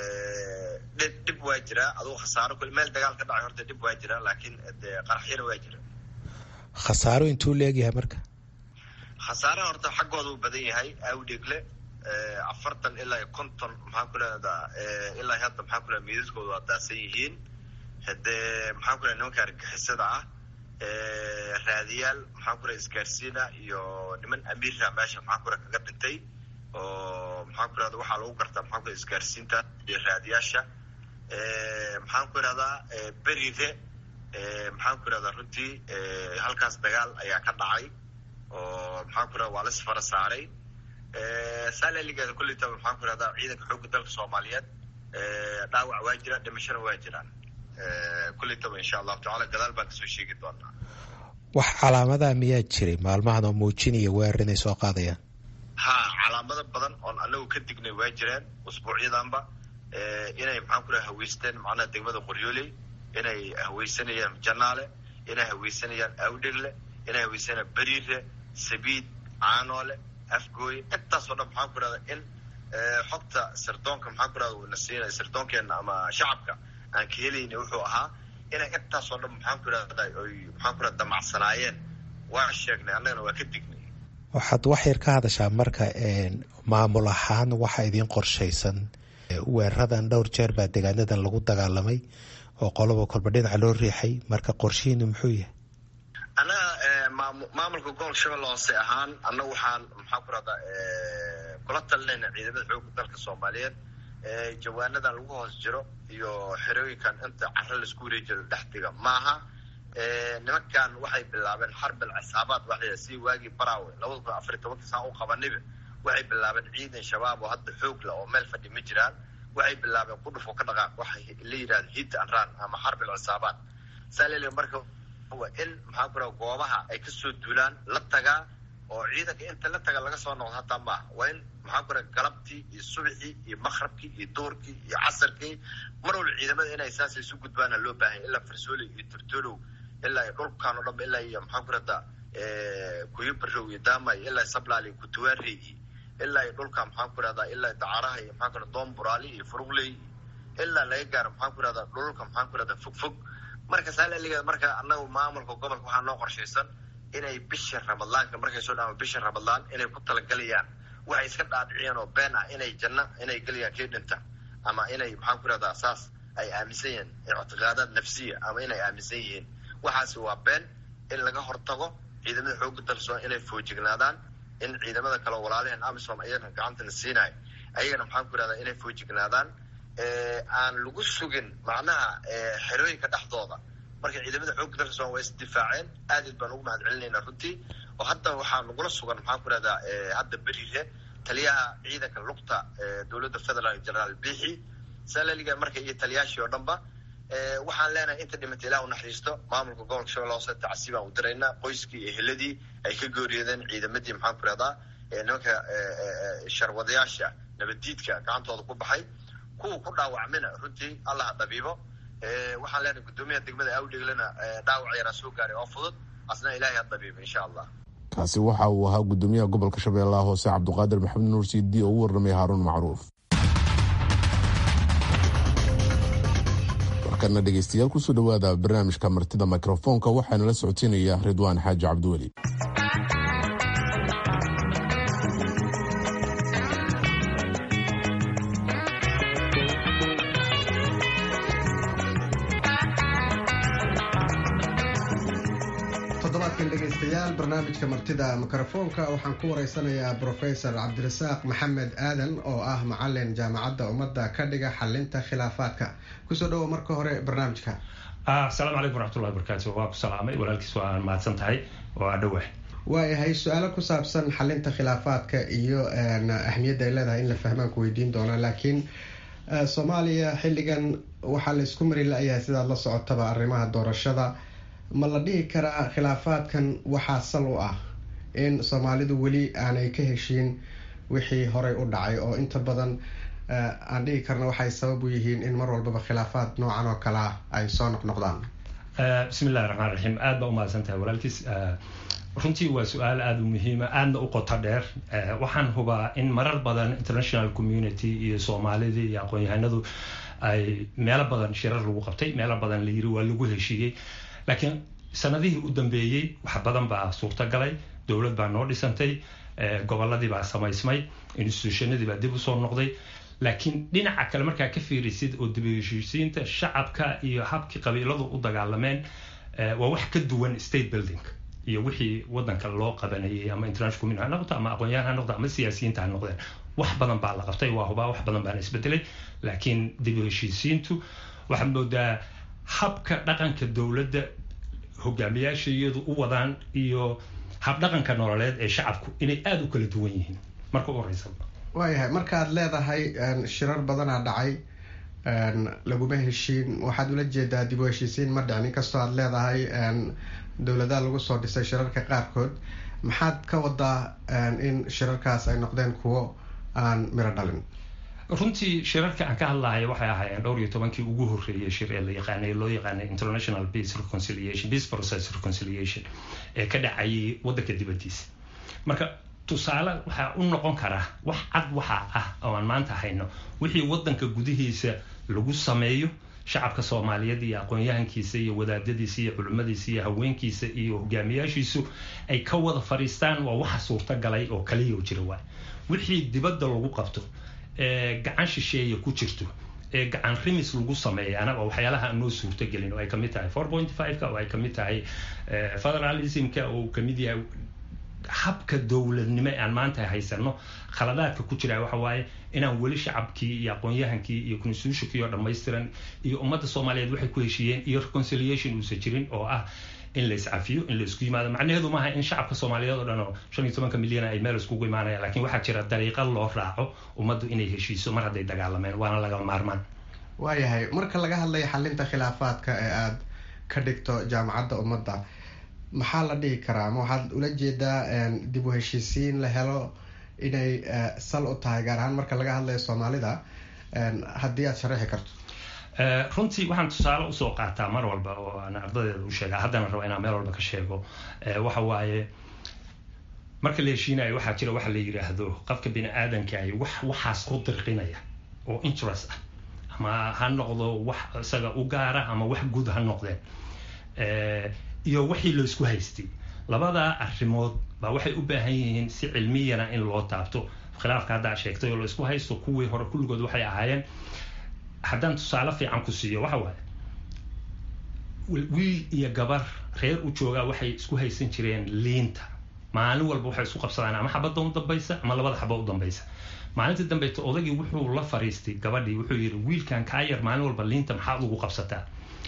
dib waa jira adigu khasaaro kul meel dagaal ka dhacay horta dib waa jira laakiin qaraxyada waa jira khasaaro intuu leeyahay marka khasaaro horta xaggooda uu badan yahay Awdheegle 40 ilaa 50 maxaan ku raraa ilaa hadda maxaan ku raraa miisaskooda waa daasan yihiin hadee maxaan ku raraa nimanka argagixisada ah raadiyaal maxaan ku raraa isgaarsiina iyo niman amiirra meesha maxaan ku raraa kaga dhintay oo maxaan ku raraa waxaa lagu gartaa maxaan ku raraa isgaarsiinta iyo raadiyaasha maxaan ku raraa Bariire maxaan ku raraa runtii halkaas dagaal ayaa ka dhacay oo maxaan ku raraa waa la safar saaray salaligeeda kullita maxaan ku raraa ciidanka xoogga dalka Soomaaliyeed dhaawac waa jira dhimashana waa jiraan kullita insha Allah taala gadaal baan kasoo sheegi doonaa wax calaamada miyaa jiray maalmahan oo muujinaya weerar inay soo qaadayaan calaamado badan oo anagu ka dignay waa jireen usbuucyadanba inay maxaan ku raraa haweysteen macnaha degmada Qoryooley inay haweysanayaan Janaale inay haweysanayaan Awdheegle inay haweysanayaan Bariire Sabiid Caanoole Afgooy intaas oo dhan maxaan ku raraa in xogta sirdoonka maxaan ku raraa uu nasiinay sirdoonkeena ama shacabka aan ka helayna wuxuu ahaa inay intaas oo dhan maxaan ku raraa ay maxaan ku raraa damacsanaayeen waa sheegnay annagana waa ka dignay waxaad wax yar ka hadashaa marka maamul ahaan waxa idin qorshaysan weeraradan dhowr jeer baa deegaanadan lagu dagaalamay oo qolobo kolba dhinaca loo riixay marka qorshihiinu muxuu yahay anaga maamulka gobolka Shabeelle Hoose ahaan anagu waxaan maxaan ku raraa kula talinayna ciidamada xoogga dalka Soomaaliyeed jawaanadan lagu hoos jiro iyo xerooyinkan inta carro la isku wareejiyo dhexdiga maaha nimankan waxay bilaabeen xarbal cisaabaad waxay si waagi Baraawe 2014 saac u qabanayba waxay bilaabeen ciidan shabaab oo hadda xoog la oo meel fadhi ma jiraan waxay bilaabeen ku dhufo ka dhaqaaq waxay la yiraahdeen hit and run ama xarbal cisaabaad salaliga marka waa in maxaa ku raraa goobaha ay ka soo duulaan la tagaa oo ciidanka inta la taga laga soo noqdo hataa ma waa in maxaa ku raraa galabtii iyo subaxii iyo maqribkii iyo doorkii iyo casarkii mar walba ciidamada inay saas isu gudbaan loo baahan ilaa Farsooli iyo Turtolo ilaa dhulkaan oo dhan ilaa iyo maxaan ku raraa kuyu barrow iyo Daama ilaa Sablaali ku Tuwaari ilaa dhulkaan maxaan ku raraa ilaa Daaraha iyo maxaan ku raraa Doonburaali iyo Furugley ilaa laga gaaro maxaan ku raraa dhulka maxaan ku raraa fog marka salaliga marka anagu maamulka gobolka waxaa noo qorshaysan inay bisha Ramadaanka markay soo dhaamo bisha Ramadaan inay ku talagalayaan waxay iska dhaadhiciyeen oo been ah inay janno inay galiyaan ka dhinta ama inay maxaan ku raraa saas ay aaminsan yihiin ictiqaadaad nafsiya ama inay aaminsan yihiin waxaas waa been in laga hortago ciidamada xoogga dalka Soomaaliya inay foojignaadaan in ciidamada kale walaalaheen AMISOM ayagana gacanta siinay ayagana maxaan ku raraa inay foojignaadaan aan lagu sugin macnaha xerooyinka dhexdooda marka ciidamada xoogga dalka Soomaaliya way isdifaaceen aad baan ugu mahadcelinaynaa runtii oo hadda waxaa nagula sugan maxaan ku raraa hadda Bariire taliyaha ciidanka lugta dowladda federal General Bixi salaliga marka iyo taliyaashii oo dhanba waxaan leenahay inta dhimatay Ilaahay u naxariisto maamulka gobolka Shabeelle Hoose tacsiib aan u diraynaa qoyskii iyo eheladii ay ka gooriyeen ciidamadii maxaan ku raraa nimanka sharwadayaasha nabadiidka gacantooda ku baxay kuwa ku dhaawacmina runtii Allah dabiibo waxaan leenahay gudoomiyaha degmada Awdheeglena dhaawac yar soo gaaray oo fudud asna Ilaahay ha dabiibo insha Allah kaasi waxa uu ahaa gudoomiyaha gobolka Shabeelle Hoose Cabduqaadir Maxamed Nuur Siidi oo u warramay Haarun Macruuf markana dhegaystayaal kusoo dhowaada barnaamijka martida mikrofoonka waxaana la socotiinaya ridwaan xaaji cabdiweli. dhegeystayaal barnaamijka martida mikrofoonka waxaan ku wareysanayaa Professor Cabdirasaaq Maxamed Aadan oo ah macalin jaamacadda ummadda ka dhiga xalinta khilaafaadka. kusoo dhawo marka hore barnaamijka. Assalaamu calaykum waraxmatullahi wabarakaatuh. waa ku salaamay walaalkiis waa mahadsan tahay waa dhawahay. waayahay su-aalo ku saabsan xalinta khilaafaadka iyo ahmiyadda ay leedahay in la fahmaan ku weydiin doonaa, laakiin Soomaaliya xilligan waxaa la isku mari la'yahay sidaad la socotaba arrimaha doorashada. ma la dhihi karaa khilaafaadkan waxaa sal u ah in Soomaalidu weli aanay ka heshiin wixii horey u dhacay oo inta badan aan dhihi karna waxay sabab u yihiin in mar walbaba khilaafaad noocan oo kale ay soo noqnoqdaan? bismillahi raxmaan raxiim. aad baa u mahadsan tahay walaalkiis. runtii waa su-aal aada u muhiima aadna u qoto dheer. waxaan hubaa in marar badan international community iyo Soomaalidii iyo aqoon-yahanadu ay meelo badan shirar lagu qabtay, meelo badan la yiri waa lagu heshiiyey, laakiin sanadihii u dambeeyey wax badan baa suurtagalay. dowlad baa noo dhisantay, gobolladii baa samaysmay, institutionadii baa dib usoo noqday, laakiin dhinaca kale markaa ka fiirisid oo dib u heshiisiinta shacabka iyo habkii qabiiladu u dagaalameen waa wax ka duwan state building iyo wixii wadanka loo qabanayay ama international community ha noqdo ama aqoon-yahan ha noqdo ama siyaasiyiinta ha noqdeen. wax badan baa la qabtay, waa hubaa wax badan baana isbedelay, laakiin dib u heshiisiintu waxaad moodaa habka dhaqanka dowladda hogaamiyaasha iyadu u wadaan iyo habdhaqanka nololeed ee shacabku inay aada u kala duwan yihiin marka u horeysa. waayahay markaad leedahay shirar badanaa dhacay laguma heshiin, waxaad ula jeedaa dib u heshiisiin ma dhicin, inkastoo aad leedahay dowladaha lagu soo dhisay shirarka qaarkood. maxaad ka wadaa in shirarkaas ay noqdeen kuwo aan miro dhalin? runtii shirarka aan ka hadlahay waxay ahaayeen 12 ugu horeeyay shir ee loo yaqaanay International Peace Reconciliation, Peace Process Reconciliation ee ka dhacay wadanka dibadiisa. marka tusaale waxa u noqon kara wax cad waxa ah oo aan maanta hayno wixii wadanka gudihiisa lagu sameeyo shacabka Soomaaliyeed iyo aqoon-yahankiisa iyo wadaadadiisa iyo culimadiisa iyo haweenkiisa iyo hogaamiyaashiisu ay ka wada fariistaan waa waxa suurtagalay oo kaliya u jira. wixii dibadda lagu qabto gacan shisheeye ku jirto gacan rimis lagu sameeyana waa waxyaalaha aan noo suurtagelin oo ay kamid tahay 4.5ka oo ay kamid tahay federalismka oo kamid yahay habka dowladnimo aan maanta haysano. khaladaadka ku jira waxa waaye inaan weli shacabkii iyo aqoon-yahankii iyo constitutionkii oo dhammaystiran iyo ummadda Soomaaliyeed waxay ku heshiiyeen iyo reconciliation uusan jirin oo ah in la iscafiyo, in la isku yimaado. macnaheedu maaha in shacabka Soomaaliyeed oo dhan oo 15 milyan ay meel iskugu imaanayaan, laakiin waxaa jira dariiqo loo raaco ummaddu inay heshiiso mar hadday dagaalameen, waana laga maarmaan. waayahay marka laga hadlayo xalinta khilaafaadka ee aad ka dhigto jaamacadda ummadda, maxaa la dhihi karaa ama waxaad ula jeedaa dib u heshiisiin la helo inay sal u tahay, gaar ahaan marka laga hadlayo Soomaalida, haddii aad sharaxi karto? runtii waxaan tusaale usoo qaataa mar walba oo aan ardaydeeda u sheegaa, haddana raba inaan meel walba ka sheego. waxa waaye marka la heshiinayo waxaa jira waxa la yidhaahdo qofka bini aadamkaahi waxaas ku dirqinaya oo interest ah, ama ha noqdo wax isaga u gaara ama wax guud ha noqdeen, iyo wixii la isku haystay. labada arrimood baa waxay u baahan yihiin si cilmiyana in loo taabto. khilaafka hadda sheegtay oo la isku haysto kuwii hore kulligood waxay ahaayeen, haddaan tusaale fiican ku siiyo waxa waaye wiil iyo gabar reer u joogaa waxay isku haysan jireen liinta. maalin walba waxay isku qabsadaan ama xabadda u dambaysa ama labada xabad u dambaysa. maalintii dambeeyta odagii wuxuu la fariistay gabadhii, wuxuu yiri wiilkan ka yar maalin walba liinta maxaad ugu qabsataa?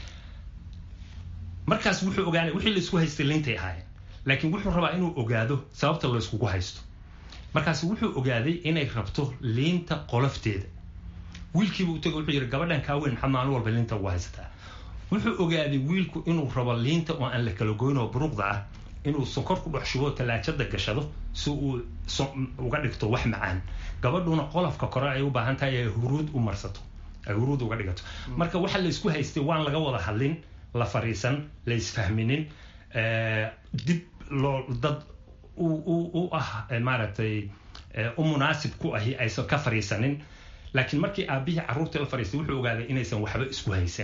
markaas wuxuu ogaaday wixii la isku haystay liintay ahaayeen, laakiin wuxuu rabaa inuu ogaado sababta la iskugu haysto. markaas wuxuu ogaaday inay rabto liinta qolofteeda. wiilkiiba u tagay wuxuu yiri gabadhan ka weyn maxaad maalin walba liinta ugu haysataa? wuxuu ogaaday wiilku inuu rabo liinta oo aan la kala goyn oo buruqda ah inuu sonkor ku dhex shubo talaajada gashado si uu uga dhigto wax macaan. gabadhuna qolofka kore ay u baahan tahay ay huruud u marsato, ay huruud uga dhigato. marka waxa la isku haystay waan laga wada hadlin, la fariisan, la isfahminin, dib loo dad u ah maaragtay u munaasib ku ahi aysan ka fariisanin. laakiin markii aabihii carruurta la fariistay wuxuu ogaaday inaysan waxba isku haysan.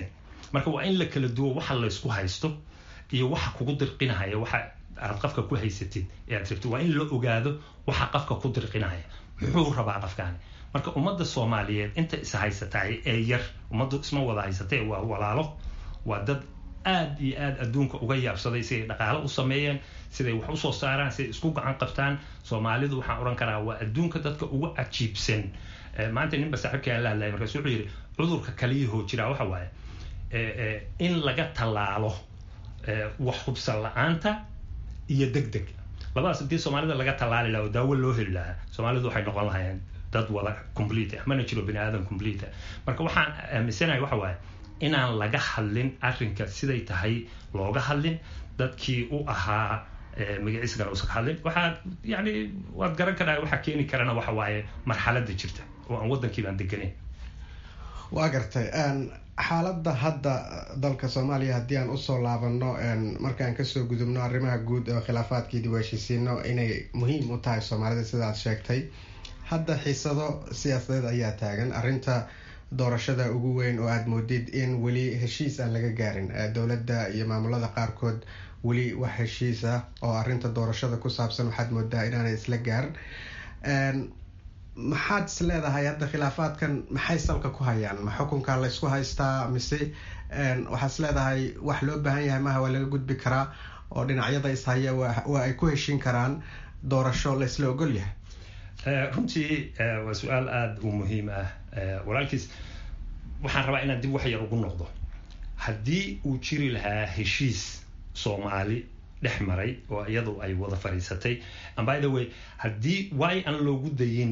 marka waa in la kala duwo waxa la isku haysto iyo waxa kugu dirqinaya waxa aad qofka ku haysatid ee aad rabtid waa in la ogaado waxa qofka ku dirqinaya muxuu rabaa qofkaani marka ummadda Soomaaliyeed inta is haysatay ee yar ummaddu isma wada haysatay waa walaalo waa dad aad iyo aad adduunka uga yaabsaday si ay dhaqaale u sameeyeen siday wax u soo saaraan si isku gacan qabtaan Soomaalidu waxaan oran karaa waa adduunka dadka ugu ajiibsan maanta ninba saaxiibkay la hadlay markaas wuxuu yiri cudurka kaliyaho jira waxa waaye in laga talaalo wax hubsan la'aanta iyo degdeg labadaas intii Soomaalida laga talaali lahaa daawo loo heli lahaa Soomaalidu waxay noqon lahaayeen dad wada complete mana jiro bini aadan complete marka waxaan aaminsanahay waxa waaye inaan laga hadlin arrinka siday tahay looga hadlin dadkii u ahaa magaciisa gaar uska hadlin waxa yani waad garan karaa waxa keeni karana waxa waaye marxaladda jirta oo aan wadankii baan deganeyn waa gartay xaaladda hadda dalka Soomaaliya haddii aan usoo laabano markaan kasoo gudubno arrimaha guud oo khilaafaadkii dib u heshiisiino inay muhiim u tahay Soomaalida sida aad sheegtay hadda xiisado siyaasadeed ayaa taagan arrinta doorashada ugu weyn oo aad moodid in weli heshiis aan laga gaarin dowladda iyo maamulada qaarkood weli wax heshiis ah oo arrinta doorashada ku saabsan waxaad moodaa inaanay isla gaarin maxaad is leedahay hadda khilaafaadkan maxay salka ku hayaan ma xukunka la isku haystaa mise waxaad is leedahay wax loo baahan yahay maaha waa laga gudbi karaa oo dhinacyada is haya waa ay ku heshin karaan doorasho la isla ogol yahay runtii waa su'aal aad u muhiim ah walaalkiis waxaan rabaa inaan dib wax yar ugu noqdo haddii uu jiri lahaa heshiis Soomaali dhex maray oo iyadu ay wada fariisatay and by the way haddii way aan loogu dayin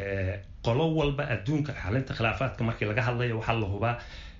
qolo walba adduunka xalinta khilaafaadka markii laga hadlayo waxa la hubaa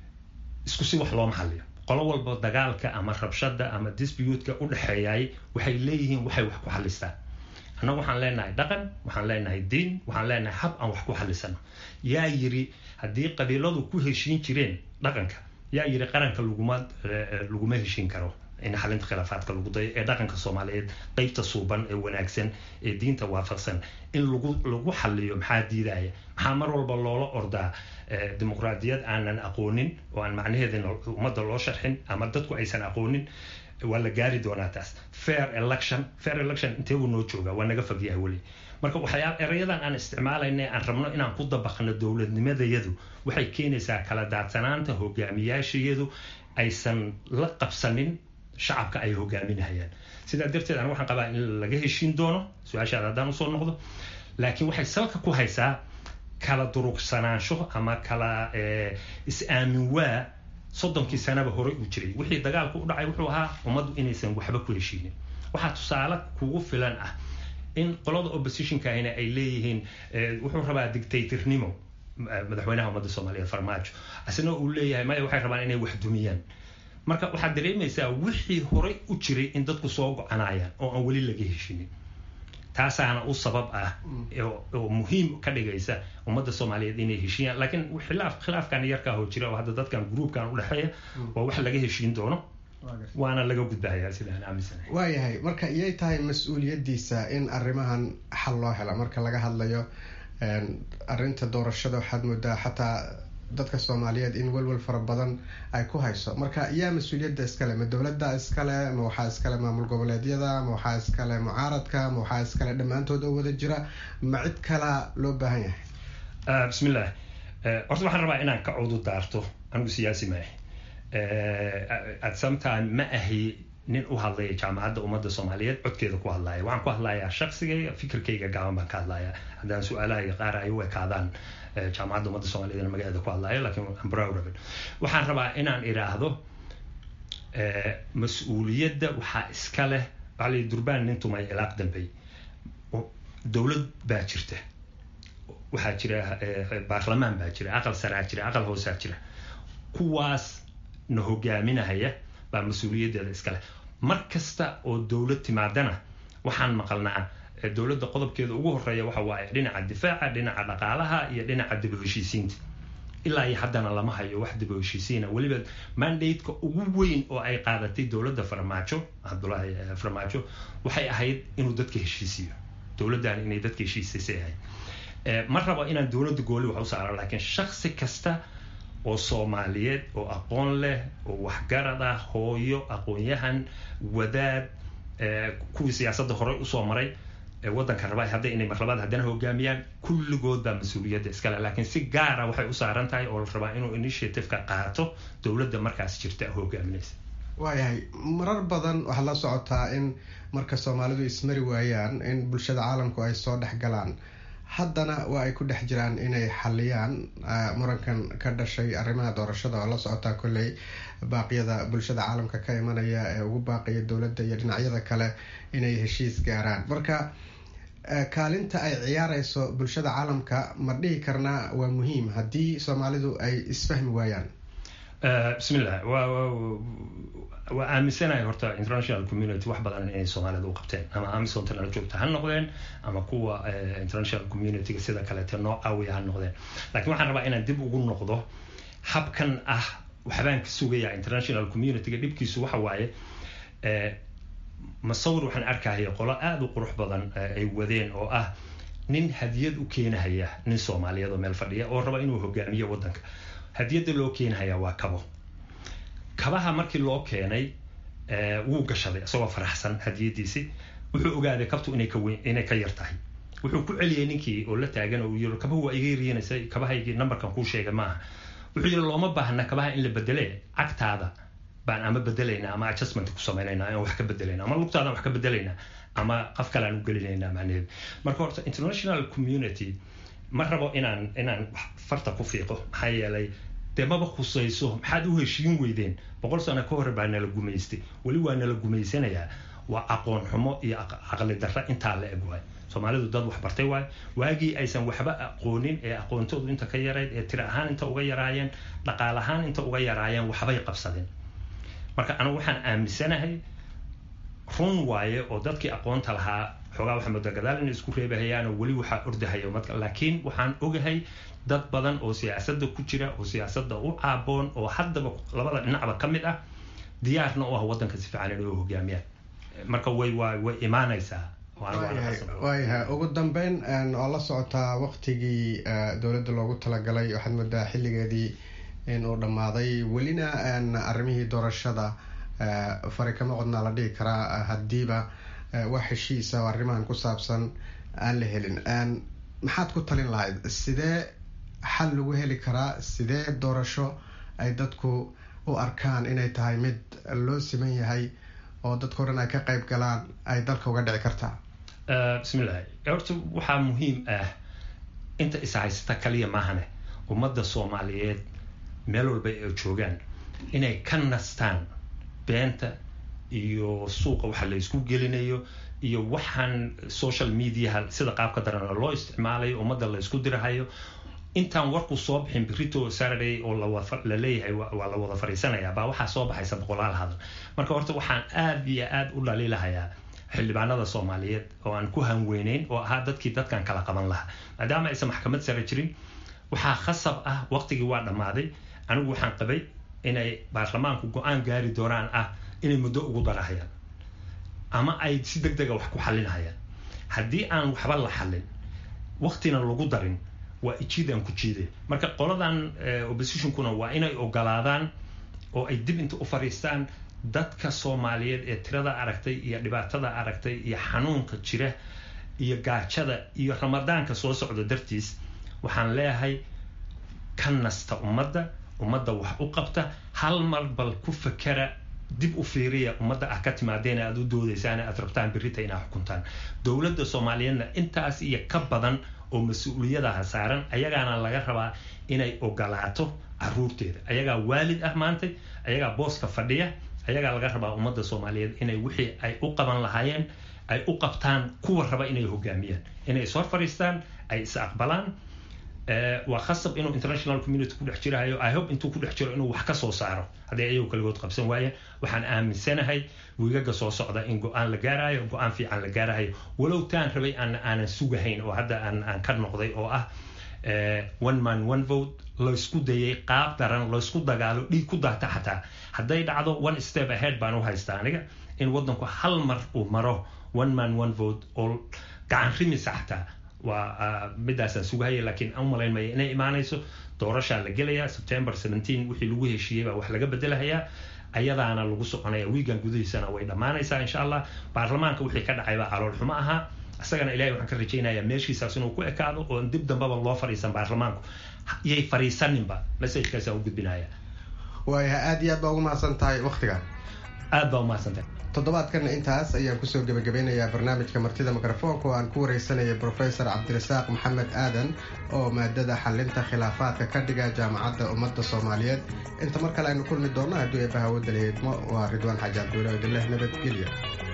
isku si wax loo maxalliyo qolo walba dagaalka ama rabshada ama dispute-ka u dhaxeeyay waxay leeyihiin waxay wax ku xalistaan أنا وحن لنا دقن وحن لنا الدين وحن لنا حب أو حكوا حلسنا يا يري هدي قبيلة كوه شين ترين دقنك يا يري قرن كاللجومات شين كرو إن حلنت خلافات كاللجوء دقن كالصوماليين قيب تصوبا ونعكسن الدين توافقسن إن لجو حل يوم حادي ذاي حمر والبلالة أردا ديمقراطيات أنا أقولين وأن معناه ذي ومد الله شرحين أمدتكم أيسن أقولين ولا جاري دوناتاس fair election intee uu noo joogaa waa naga fogyahay weli marka waxyaab erayadan aan isticmaalayna aan rabno inaan ku dabaqno dawladnimadayadu waxay keenaysaa kala daadsanaanta hogaamiyaashayadu aysan la qabsanin shacabka ay hogaaminayaan sidaa darteed aan waxaan qabaa in laga heshiin doono su'aashaada haddaan usoo noqdo laakiin waxay salka ku haysaa kala durugsanaansho ama kala is-aamin waa soddonkii sanaba hore u jiray wixii dagaalku u dhacay wuxuu ahaa ummaddu inaysan waxba ku heshiinin waxaa tusaale kugu filan ah in qolada oppositionka ayna ay leeyihiin wuxuu rabaa dictatornimo madaxweynaha ummadda Soomaaliyeed Farmaajo asna uu leeyahay ma waxay rabaan inay wax dumiyaan marka waxaad dareemaysaa wixii hore u jiray in dadku soo go'anayaan oo aan weli laga heshiinin taasaana u sabab ah oo muhiim ka dhigaysa ummadda Soomaaliyeed inay heshiiyaan laakiin khilaafkan yarka oo jira oo hadda dadkan groupkan u dhaxeeya oo wax laga heshiin doono waana laga gudbayaa sidaan aaminsanahay waayahay marka iyay tahay mas'uuliyadiisa in arrimahan xal loo helo marka laga hadlayo arrinta doorashada waxaad moodaa xataa dadka Soomaaliyeed in walwal fara badan ay ku hayso marka yaa mas'uuliyadda iskale ma dawladda iskale ma waxa iskale maamul goboleedyada ma waxa iskale mucaaradka ma waxa iskale dhamaantood oo wada jira ma cid kala loo baahan yahay bismillah horta waxaan rabaa inaan ka cod u daarto anigu siyaasi ma ahi at some time ma ahi nin u hadlaya jaamacadda ummadda Soomaaliyeed codkeeda ku hadlaya waxaan ku hadlayaa shakhsigayga fikirkayga gaaban baan ka hadlayaa haddaan su'aalaha qaar ay u ekaadaan jaamacadda ummadda Soomaaliyeed magaceeda ku hadlaya laakiin I'm proud of it waxaan rabaa inaan iraahdo mas'uuliyadda waxa iska leh ali durbaan nin tumay ilaaq dambay dawlad baa jirta waxaa jira baarlamaan baa jira aqal sare jira aqal hoose jira kuwaas na hogaaminaya baa mas'uuliyaddeeda iska leh markasta oo dawlad timaadana waxaan maqalnaa dawladda qodobkeeda ugu horeeya waxa waaye dhinaca difaaca dhinaca dhaqaalaha iyo dhinaca dib u heshiisiinta ilaa iyo haddana lama hayo wax dib u heshiisiina waliba mandate-ka ugu weyn oo ay qaadatay dawladda Farmaajo Cabdullaahi Farmaajo waxay ahayd inuu dadka heshiisiyo dawladdan inay dadka heshiisay ma rabo inaan dawladda gooli wax u saaro laakiin shakhsi kasta oo soomaaliyeed oo aqoon leh oo waxgarad ah, hooyo, aqoon-yahan, wadaad, kuwii siyaasadda hore usoo maray waddanka raba hadda inay marlabaad haddana hogaamiyaan, kulligood baa mas-uuliyadda iskale. laakiin si gaara waxay u saaran tahay oo la rabaa inuu initiative-ka qaato dowladda markaas jirta hogaaminaysa. waayahay, marar badan waxaad la socotaa in marka soomaalidu ismari waayaan in bulshada caalamku ay soo dhex galaan, haddana waa ay ku dhex jiraan inay xaliyaan murankan ka dhashay arrimaha doorashada. oo la socotaa kolley baaqyada bulshada caalamka ka imanaya ee ugu baaqaya dowladda iyo dhinacyada kale inay heshiis gaaraan. marka kaalinta ay ciyaarayso bulshada caalamka ma dhihi karnaa waa muhiim haddii soomaalidu ay isfahmi waayaan? bismillah, waa aaminsanahay horta international community wax badan inay soomaalida u qabteen, ama amisoonta nala joogta ha noqdeen ama kuwa international communityga sida kaleete noo caawiya ha noqdeen. laakiin waxaan rabaa inaan dib ugu noqdo habkan ah waxbaan ka sugayaa international communityga. dhibkiisu waxa waaye masawir waxaan arkahaya qolo aada u qurux badan ay wadeen oo ah nin hadiyad u keenahaya nin soomaaliyeed oo meel fadhiya oo raba inuu hogaamiyo waddanka. hadiyadda loo keenahaya waa kabo. kabaha markii loo keenay wuu gashaday isagoo faraxsan hadiyadiisi. wuxuu ogaaday kabtu inay ka yar tahay. wuxuu ku celiyay ninkii oo la taagan oo yiri kabahu waa iga yariyeenaysa, kabahaygii numberkan kuu sheegay maaha. wuxuu yiri looma baahna kabaha in la bedele, cagtaada baan ama bedelaynaa ama adjustment ku sameynaynaa, aan wax ka bedelaynaa, ama lugtaada wax ka bedelaynaa, ama qof kale aan u gelinaynaa macnaheedu. marka horta international community ma rabo inaan farta ku fiiqo, maxaa yeelay dee maba khusayso. maxaad u heshiin weydeen? 100 sano ka hor baa nala gumaystay, weli waa nala gumaysanayaa. waa aqoon xumo iyo caqli darra intaa la eg waay. soomaalidu dad wax bartay waay. waagii aysan waxba aqoonin ee aqoontoodu inta ka yarayd, ee tiro ahaan inta uga yaraayeen, dhaqaale ahaan inta uga yaraayeen, waxbay qabsadeen. marka anigu waxaan aaminsanahay run waaye oo dadkii aqoonta lahaa xoogaa waxa muddo gadaal inay isku reebahayaan oo weli waxaa ordahaya umadka. laakiin waxaan ogahay dad badan oo siyaasadda ku jira, oo siyaasadda u caaboon, oo haddaba labada dhinacba ka mid ah, diyaarna u ah waddanka si fiican inay hogaamiyaan. marka way imaanaysaa. waayahay, ugu dambeyn oo la socotaa waqtigii dowladda loogu talagalay waxaad moodaa xilligeedii inuu dhammaaday, welina arrimihii doorashada fari kama qodnaa la dhihi karaa haddiiba wax heshiisa oo arrimahan ku saabsan aan la helin. maxaad ku talin lahayd? sidee xal lagu heli karaa? sidee doorasho ay dadku u arkaan inay tahay mid loo siman yahay oo dadka o dhan ay ka qayb galaan ay dalka uga dhici kartaa? bismillahi, horta waxaa muhiim ah inta ishaysata kaliya maahane ummadda soomaaliyeed meel walba ay joogaan inay ka nastaan beenta iyo suuqa waxa la isku gelinayo iyo waxaan social media sida qaabka daran loo isticmaalayo, ummadda la isku dirahayo. intaan warku soo bixin Brito Saturday oo la leeyahay waa la wada fariisanayaa baa waxaa soo baxaysa boqolaal hadal. marka horta waxaan aad iyo aad u dhaliilahayaa xildhibaanada Soomaaliyeed oo aan ku hanweyneyn oo ahaa dadkan kala qaban lahaa, maadaama aysan maxkamad sare jirin. waxaa khasab ah waqtigii waa dhammaaday. anigu waxaan qabay inay baarlamaanku go-aan gaari doonaan ah inay muddo ugu darahayaan ama ay si degdega wax ku xalinahayaan. haddii aan waxba la xalin waqtina lagu darin waa ijiidaan ku jiide. marka qoladan oppositionkuna waa inay ogolaadaan oo ay dib inta u fariistaan dadka Soomaaliyeed ee tirada aragtay iyo dhibaatada aragtay iyo xanuunka jira iyo gaajada iyo ramadaanka soo socda dartiis. waxaan leeyahay ka nasta ummadda wax u qabta, hal mar bal ku fakara, dib u fiiriya ummadda ah ka timaadeen aad u doodaysaan, aad rabtaan birita inaad xukuntaan. dowladda Soomaaliyeedna intaas iyo ka badan oo mas'uuliyadaha saaran ayagaana laga rabaa inay ogolaato caruurteeda. ayagaa waalid ah maanta, ayagaa booska fadhiya, ayagaa laga rabaa ummadda Soomaaliyeed inay wixii ay u qaban lahaayeen ay u qabtaan kuwa raba inay hogaamiyaan, inay soo fariistaan, ay is aqbalaan. waa khasab inuu international community ku dhex jirayo. I hope intuu ku dhex jiro inuu wax ka soo saaro haddii ayagu kaligood qabsan waayeen. waxaan aaminsanahay wiigaga soo socda in go-aan la gaarayo, go-aan fiican la gaarayo. walow taan rabay aanan sugahayn oo hadda aan ka noqday oo ah one man one vote laysku dayay qaab daran, laysku dagaalo, dhiig ku daata. xataa hadday dhacdo one step ahead baan u haystaa aniga in waddanku hal mar uu maro one man one vote oo gacan rimisa xataa waa midaasaan sugahaya. laakiin aan umalayn maya inay imaanayso. doorashaa la gelayaa September 17 wixii lagu heshiiyey baa wax laga bedelahayaa ayadaana lagu soconaya weekend gudihiisana way dhamaanaysaa insha Allah baarlamaanka wixii ka dhacay baa calool xumo aha asagana ilaahay waxaan ka rajaynayaa meeshiisaas inuu ku ekaado oo dib dambaba loo fariisan baarlamaanku yay fariisaninba message-kaas u gudbinaya waaya aad iyo aad baa ugu mahadsantahay waqtigan aad baa u mahadsantahay toddobaadkan intaas ayaan kusoo gabagabeynayaa barnaamijka martida mikrofoonka oo aan ku wareysanaya Professor Cabdirasaaq Maxamed Aadan oo maadada xalinta khilaafaadka ka dhiga jaamacadda ummadda Soomaaliyeed inta mar kale aynu kulmi doonno haddii ay bahawada leeyahay waa Ridwaan Xaaji Cabdulle oo dillah nabadgelyo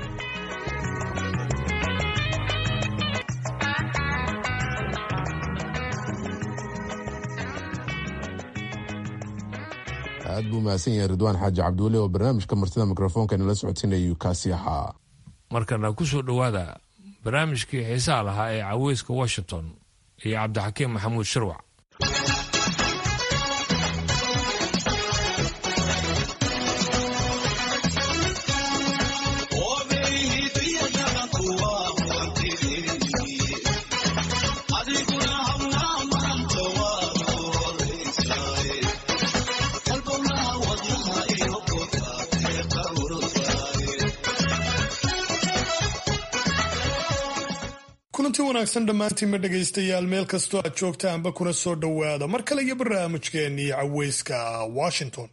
aad buu mahadsan yahay Ridwaan Xaaji Cabdulle oo barnaamijka martida mikrofoonka nala socodsiinayay kaasi ahaa markana ku soo dhawaada barnaamijkii xiisaha lahaa ee Caweyska Washington iyo Cabdixakiim Maxamuud Shirwac kulanti wanaagsan dhammaantiinma dhegaystayaal meel kastoo aad joogtaanba kuna soo dhowaada mar kale iyo barnaamijkeennii Caweyska Washington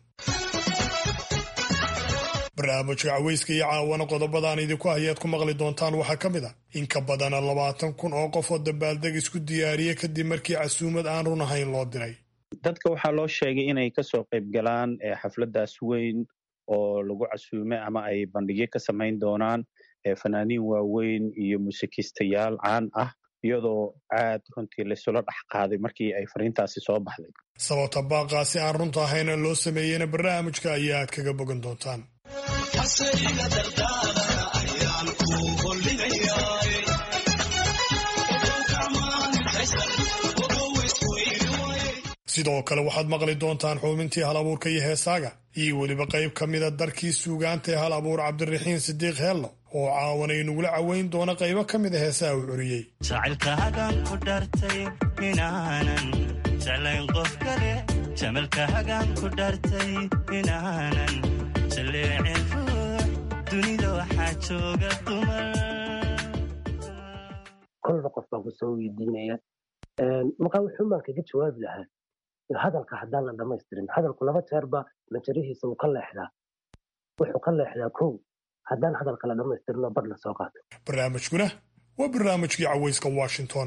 barnaamijka Caweyska iyo caawana qodobadaan idinku hayaad ku maqli doontaan waxaa ka mid ah in ka badan 20,000 oo qof oo dabaaldeg isku diyaariyey kadib markii casuumad aan run ahayn loo diray dadka waxaa loo sheegay inay kasoo qayb galaan xafladaas weyn oo lagu casuumay ama ay bandhigyo ka samayn doonaan fanaaniin waaweyn iyo muusikiistayaal caan ah iyadoo aad runtii laysula dhex qaaday markii ay fariintaasi soo baxday sababta baaqaasi aan runta ahayna loo sameeyeyna barnaamijka ayaa aad kaga bogan doontaan sidoo kale waxaad maqli doontaan xubintii hal abuurka iyo heesaaga iyo weliba qayb ka mida darkii suugaanta ee hal abuur Cabdiraxiin Sidiiq Heello oo caawana inugula caweyn doona qaybo ka mid ah heesaha uu curiyey jacaylkaagan ku dhartay inaanan jeclayn qof kale jamalkaagan ku dhartay inaanan jaleecin ruux dunida waxaa jooga dumar kolba qof baan ku soo weydiinaya markaa wuxuu maan kaga jawaabi lahaa hadalka haddaan la dhamaystirin hadalku 2 jeerba majarihiisa uu ka leexdaa wuxuu ka leexdaa kow haddaan hadalka la dhamaystirin oo bar la soo qaato barnaamijkuna waa barnaamijkii Caweyska Washington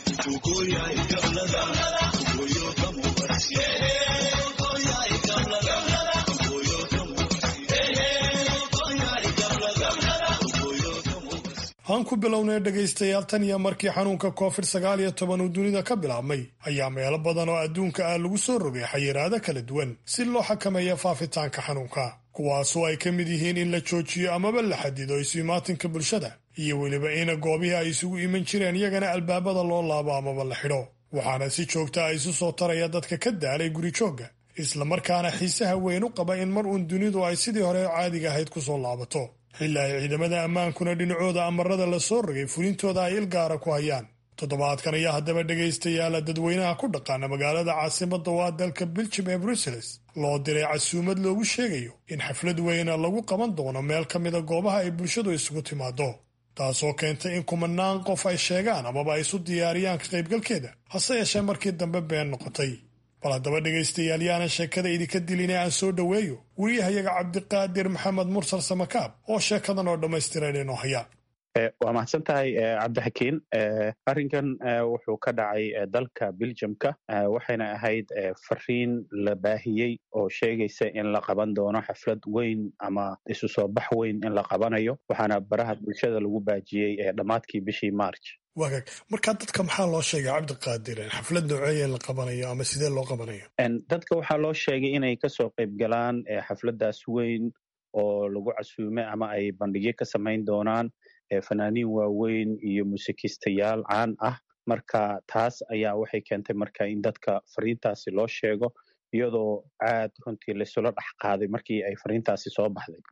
aan ku bilownay dhegaystayaal tan iyo markii xanuunka COVID-19 uu dunida ka bilaabmay ayaa meelo badan oo adduunka ah lagu soo rogay xayiraado kala duwan si loo xakameeyo faafitaanka xanuunka kuwaasoo ay ka mid yihiin in la joojiyo amaba la xadido isu imaatinka bulshada iyo weliba in goobihii ay isugu iman jireen iyagana albaabada loo laabo amaba la xidho waxaana si joogta ah isu soo taraya dadka ka daalay guri joogga islamarkaana xiisaha weyn u qaba in mar uun dunidu ay sidii hore caadiga ahayd ku soo laabato xilli ay ciidamada ammaankuna dhinacooda amarada la soo rogay fulintooda ay ilgaara ku hayaan toddobaadkan ayaa haddaba dhegaystayaala dadweynaha ku dhaqaana magaalada caasimadda waa dalka Belgium ee Brussels loo diray casuumad loogu sheegayo in xaflad weyna lagu qaban doono meel ka mida goobaha ay bulshadu isugu timaado taasoo keentay in kumanaan qof ay sheegaan amaba ay isu diyaariyaan ka qaybgalkeeda hase yeeshee markii dambe been noqotay bal haddaba dhegaystayaal yaanan sheekada idinka dilin ee aan soo dhoweeyo wariyahayaga Cabdiqaadir Maxamed Mursal Samakaab oo sheekadan oo dhammaystiran inoo haya waa mahadsan tahay Cabdixakiin arrinkan wuxuu ka dhacay dalka Belgiumka waxayna ahayd fariin la baahiyey oo sheegaysa in la qaban doono xaflad weyn ama isu soo bax weyn in la qabanayo waxaana baraha bulshada lagu baajiyey dhammaadkii bishii March wagaag marka dadka maxaa loo sheegay Cabdiqaadir xaflad nooceeya la qabanayo ama sidee loo qabanayo dadka waxaa loo sheegay inay kasoo qayb galaan xafladaas weyn oo lagu casuumay ama ay bandhigyo ka samayn doonaan fanaaniin waaweyn iyo muusikiistayaal caan ah marka taas ayaa waxay keentay marka in dadka fariintaasi loo sheego iyadoo aad runtii laysula dhex qaaday markii ay fariintaasi soo baxday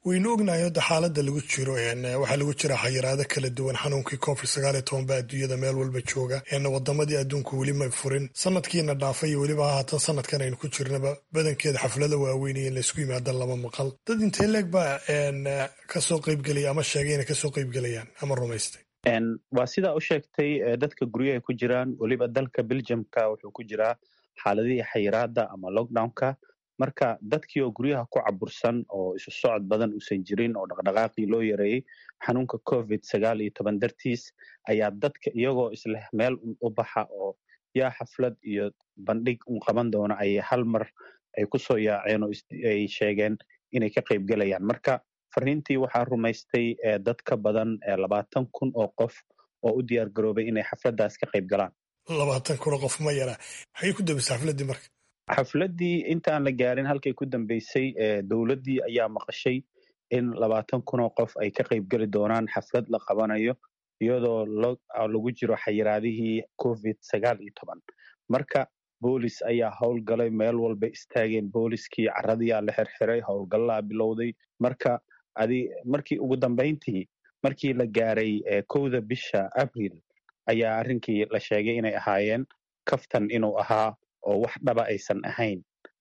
waynu ognahay hadda xaaladda lagu jiro waxaa lagu jira xayiraado kala duwan xanuunkii covid-19 baa adduunyada meel walba jooga wadamadii adduunku weli ma furin sanadkiina dhaafay iyo weliba haatan sanadkan aynu ku jirnaba badankeeda xaflada waaweyn in laysku yimaada lama maqal dad intee leeg baa kasoo qaybgelaya ama sheegay inay kasoo qaybgelayaan ama rumaystay waa sidaa u sheegtay dadka guryaha ku jiraan weliba dalka Belgiumka wuxuu ku jiraa xaaladihii xayiraada ama lockdownka marka dadkii oo guryaha ku cabursan oo isu socod badan uusan jirin oo dhaqdhaqaaqii loo yareeyay xanuunka covid-19 dartiis ayaa dadka iyagoo isleh meel u baxa oo yaa xaflad iyo bandhig u qaban doona ay hal mar ay ku soo yaaceen oo ay sheegeen inay ka qayb galayaan marka fariintii waxaa rumaystay dad ka badan 20,000 oo qof oo u diyaar garoobay inay xafladaas ka qayb galaan 20,000 qof ma yara waxay ku dambeysay xafladii marka xafladii intaan la gaarin halkay ku dambeysay dowladdii ayaa maqashay in 20,000 oo qof ay ka qayb gali doonaan xaflad la qabanayo iyadoo lagu jiro xayiraadihii covid-19 marka boolis ayaa howlgalay meel walba istaageen booliskii caradiyaa la xirxiray howlgallaa bilowday marka markii ugu dambayntii markii la gaaray 1 bisha abriil ayaa arrinkii la sheegay inay ahaayeen kaftan inuu ahaa oo wax dhaba aysan ahayn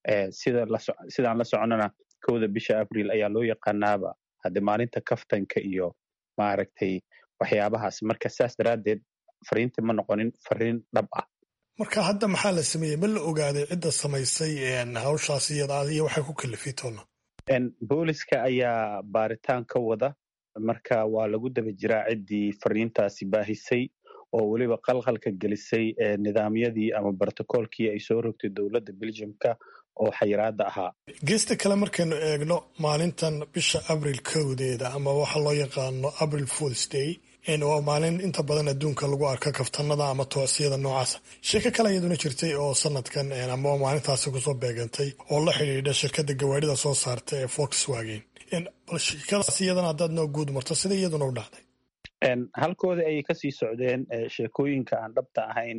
sidaan la soconana 1 bisha abriil ayaa loo yaqaanaaba hadde maalinta kaftanka iyo maaragtay waxyaabahaas marka saas daraaddeed fariintii ma noqonin fariin dhab ah marka hadda maxaa la sameeyey ma la ogaaday cidda samaysay hawshaas iyada iyo waxay ku kalifay toona booliska ayaa baaritaan ka wada marka waa lagu daba jiraa ciddii fariintaasi baahisay oo weliba qalqalka gelisay nidaamyadii ama brotocoolkii ay soo rogtay dowladda Belgiumka oo xayiraada ahaa geesta kale markaynu eegno maalintan bisha abriil 1 ama waxa loo yaqaano April Fool's Day waa maalin inta badan adduunka lagu arka kaftanada ama toosiyada noocaasa sheeko kale iyaduna jirtay oo sanadkan ama maalintaasi kusoo beegantay oo la xidhiidha shirkadda gawaarida soo saarta ee Volkswagen bal sheekadaas iyadana haddaad noo guud marto sida iyaduna u dhacday halkoodii ayay kasii socdeen sheekooyinka aan dhabta ahayn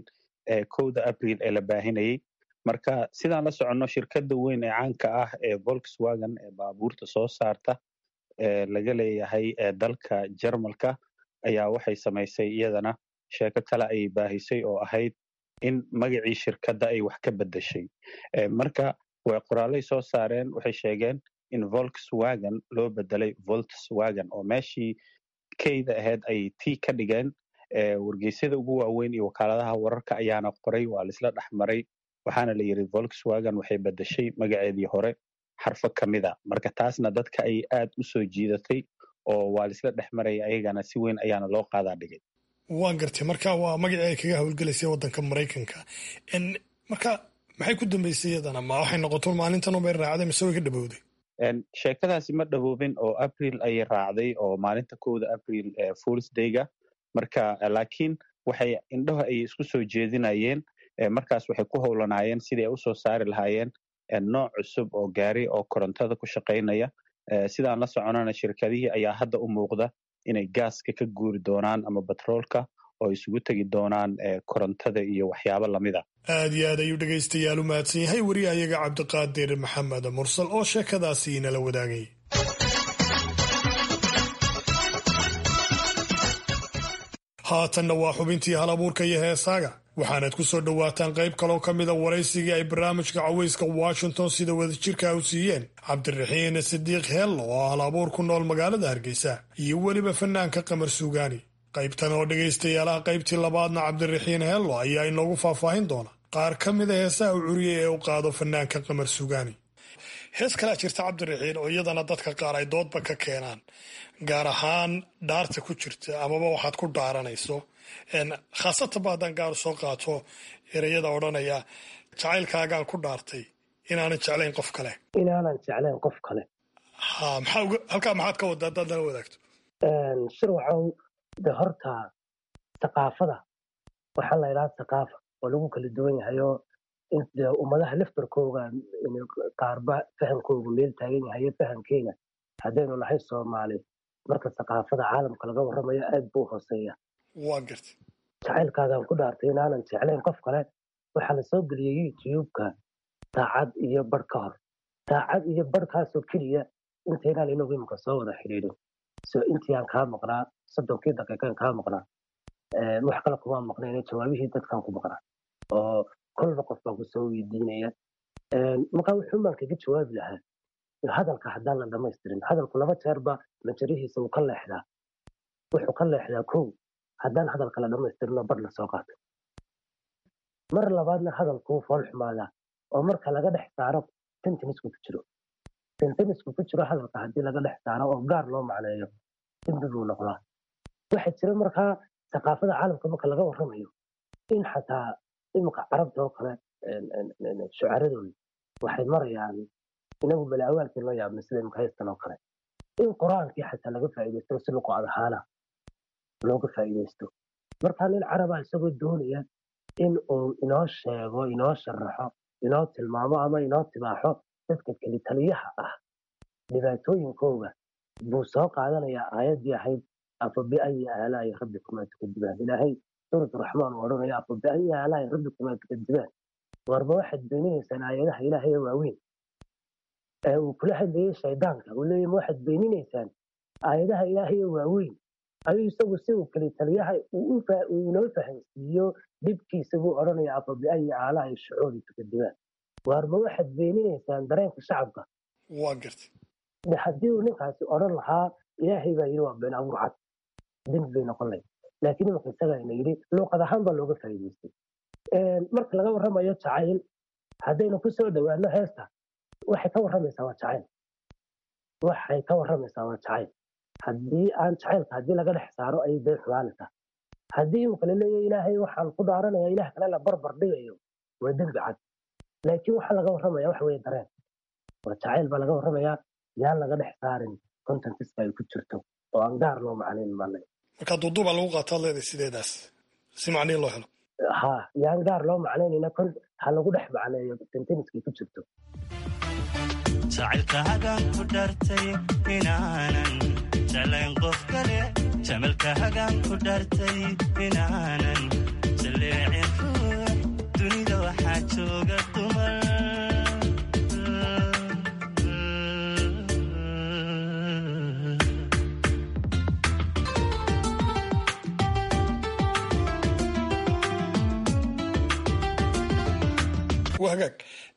1 abriil ee la baahinayay marka sidaan la soconno shirkadda weyn ee caanka ah ee Volkswagen ee baabuurta soo saarta laga leeyahay dalka Jarmalka ayaa waxay samaysay iyadana sheeko kale ay baahisay oo ahayd in magacii shirkadda ay wax ka bedeshay marka way qoraalay soo saareen waxay sheegeen in Volkswagen loo bedelay Volkswagen oo meeshii kayda ahayd ay tii ka dhigeen wargeysyada ugu waaweyn iyo wakaaladaha wararka ayaana qoray waa laisla dhexmaray waxaana la yidhi Volkswagen waxay bedeshay magaceedii hore xarfo ka mida marka taasna dadka ay aad u soo jiidatay oo waa laisla dhexmaray ayagana si weyn ayaana loo qaadaa dhigay waan gartay marka waa magacii ay kaga howlgelaysay waddanka Maraykanka marka maxay ku dambeysay iyadana ma waxay noqoto maalintan ubay raacday mise way ka dhabowday sheekadaasi ma dhaboobin oo abriil ayay raacday oo maalinta 1 abriil Fool's Day-ga marka laakiin waxay indhaha ay isku soo jeedinayeen markaas waxay ku howlanaayeen sidii ay u soo saari lahaayeen nooc cusub oo gaari oo korontada ku shaqaynaya sidaan la soconana shirkadihii ayaa hadda u muuqda inay gaaska ka guuri doonaan ama batroolka oo isugu tegi doonaan korontada iyo waxyaabo lamida aad iyo aad ayuu dhegaystayaal u mahadsan yahay wariyahayaga cabdiqaadir maxamed mursal oo sheekadaasi inala wadaagay haatanna waa xubintii hal abuurka iyo heesaaga waxaanaad ku soo dhowaataan qayb kaloo ka mida waraysigii ay barnaamijka cawayska Washington sida wadajirka u siiyeen cabdiraxiin sidiiq heello oo hal abuur ku nool magaalada Hargeysa iyo weliba fanaanka Qamar Suugaani qaybtan oo dhegaystayaalaha qaybtii labaadna cabdiraxiin heello ayaa inoogu faahfaahin doona qaar ka mida heesaha u curiyay ee u qaado fanaanka Qamar Suugaani hees kala jirta cabdiraxiin oo iyadana dadka qaar ay doodba ka keenaan gaar ahaan dhaarta ku jirta amaba waxaad ku dhaaranayso khaasatan haddaan gaar soo qaato ereyada odhanaya jacaylkaagaan ku dhaartay inaanan jeclayn qof kale halkaa maxaad ka wadda haddaad nala wadaagto shirwacow de horta thaqaafada waxaa la idhaha thaqaafa oo lagu kala duwan yahayoo de ummadaha laftarkooga qaarba fahamkooga meel taagan yahayo fahamkeena haddaynu nahay Soomaali marka thaqaafada caalamka laga warramayo aad buu hooseeya waa gartay jacaylkaagaan ku dhaartay inaanan jeclayn qof kale waxaa la soo geliyey YouTube-ka saacad iyo badh ka hor saacad iyo badhkaasoo keliya intaynaan inagu imika soo wada xidhiidhin so intii aan kaa maqnaa 30 daqiiqaan kaa maqnaa wax kale kuma maqnayna jawaabihii dadkan ku maqnaa oo kolba qof baa ku soo weydiinaya markaa wuxuu maan kaga jawaabi lahaa hadalka haddaan la dhamaystirin hadalku 2 jeerba majarihiisa uu ka leexdaa wuxuu ka leexdaa kow haddaan hadalka la dhamaystirno badh la soo qaato mar labaadna hadalku fool xumaadaa oo marka laga dhex saaro tentenisku ku jiro hadalka haddii laga dhex saaro oo gaar loo macneeyo dembi buu noqdaa waxaa jira markaa thaqaafada caalamka marka laga warramayo in xataa imika carabta oo kale shucaradooda waxay marayaan inagu balaawaalkii loo yaabnay sida imika haystan oo kale in qur-aankii xataa laga faa'iidaysto si luqad ahaana looga faa'iidaysto markaa nin caraba isagoo doonaya in uu inoo sheego inoo sharaxo inoo tilmaamo ama inoo tibaaxo dadka keli taliyaha ah dhibaatooyinkooga buu soo qaadanayaa aayaddii ahayd afa biayi aalaa'i rabbikumaa tukadibaan ilaahay suurat raxmaan uu odhanaya afa biayi aalaa'i rabbikumaa tukadibaan warba waxaad beeninaysaan aayadaha ilaahay ee waaweyn ee uu kula hadlayay shaydaanka uu leeyahy ma waxaad beeninaysaan aayadaha ilaahay ee waaweyn ayuu isagu si uu keli taliyaha uu inoo fahansiiyo dhibkiisa buu odhanaya afa biayi aalaa'i shucuuri tukadibaan warba waxaad beeninaysaan dareenka shacabka waa gartay haddii uu ninkaasi odhan lahaa ilaahay baa yidhi waa been abuur cad dembi bay noqon lahayd laakiin imika isagaa ina yidhi luuqad ahaan baa looga faa'iidaystay marka laga warramayo jacayl haddaynu ku soo dhowaano heesta waxay ka warramaysaa waa jacayl haddii aan jacaylka haddii laga dhex saaro ayay been xumaanaysaa haddii imika la leeyahay ilaahay waxaan ku dhaaranaya ilaah kale la barbar dhigayo waa dembi cad laakiin waxaa laga warramaya waxa weeye dareen waa jacayl baa laga warramayaa yaan laga dhex saarin contentiska ay ku jirto oo aan gaar loo macnayn malay marka duuduubaa lagu qaataad leedahay sideedaas si macniin loo helo ha yaan gaar loo macnaynayna ha lagu dhex macneeyo contentiskay ku jirto jacaylkahagaan ku dhartay inaanan jeclayn qof kale jamalkahagaan ku dhartay inaanan jaleecin ruux dunida waxaa jooga dumar hagaag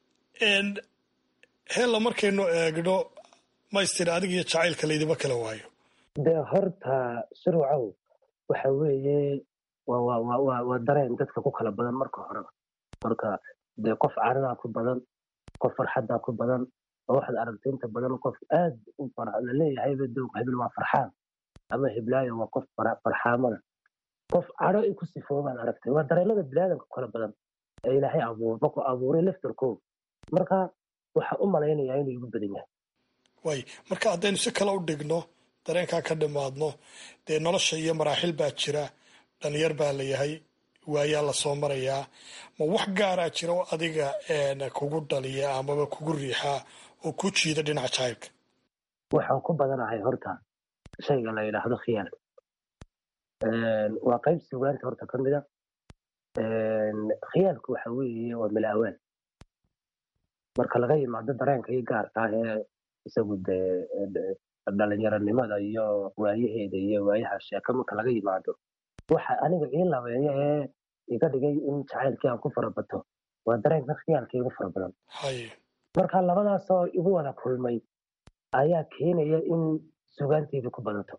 heella markaynu eegno maystir adig iyo jacaylka laydima kala waayo dee horta shuruucow waxa weeye waa dareen dadka ku kala badan marka horeba marka dee qof caradaa ku badan qof farxaddaa ku badan oo waxaad aragtay inta badan qof aad u laleeyahayba dowga hebel waa farxaan ama heblaayo waa qof farxaamada qof caro ay ku sifoobaan aragtay waa dareenada biniaadamka ku kala badan ee ilaahay abuuray laftarkooda marka waxaa u malaynayaa inuu igu badan yahay waay marka haddaynu si kale u dhigno dareenkaa ka dhimaadno dee nolosha iyo maraaxil baa jira dhalinyar baa layahay waayaa lasoo marayaa ma wax gaaraa jira oo adiga kugu dhaliya amaba kugu riixaa oo ku jiida dhinaca jacaylka waxaan ku badanahay horta shayga la yidhaahdo khiyaalka waa qayb sugaanta horta ka mida khiyaalku waxa weeye waa malaawaal marka laga yimaado dareenka iyo gaarka ah ee isagu dee dhalinyaronimada iyo waayaheeda iyo waayaha sheeko marka laga yimaado waxa aniga ii labeeya ee iga dhigay in jacaylkii aan ku farabato waa dareenka khiyaalka igu fara badan marka labadaasoo igu wada kulmay ayaa keenaya in sugaanteyda ku badato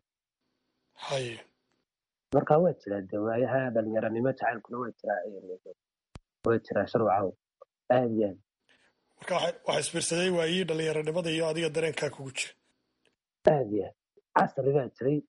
marka waa jiraa de waayaha dhalinyaronimo jacaylkuna waa jiraa sharwacow aad iyo aad marka waxa isbiirsaday waayii dhalinyaronimada iyo adiga dareenkaa kugu jira aad iyo aad casrigaa jiray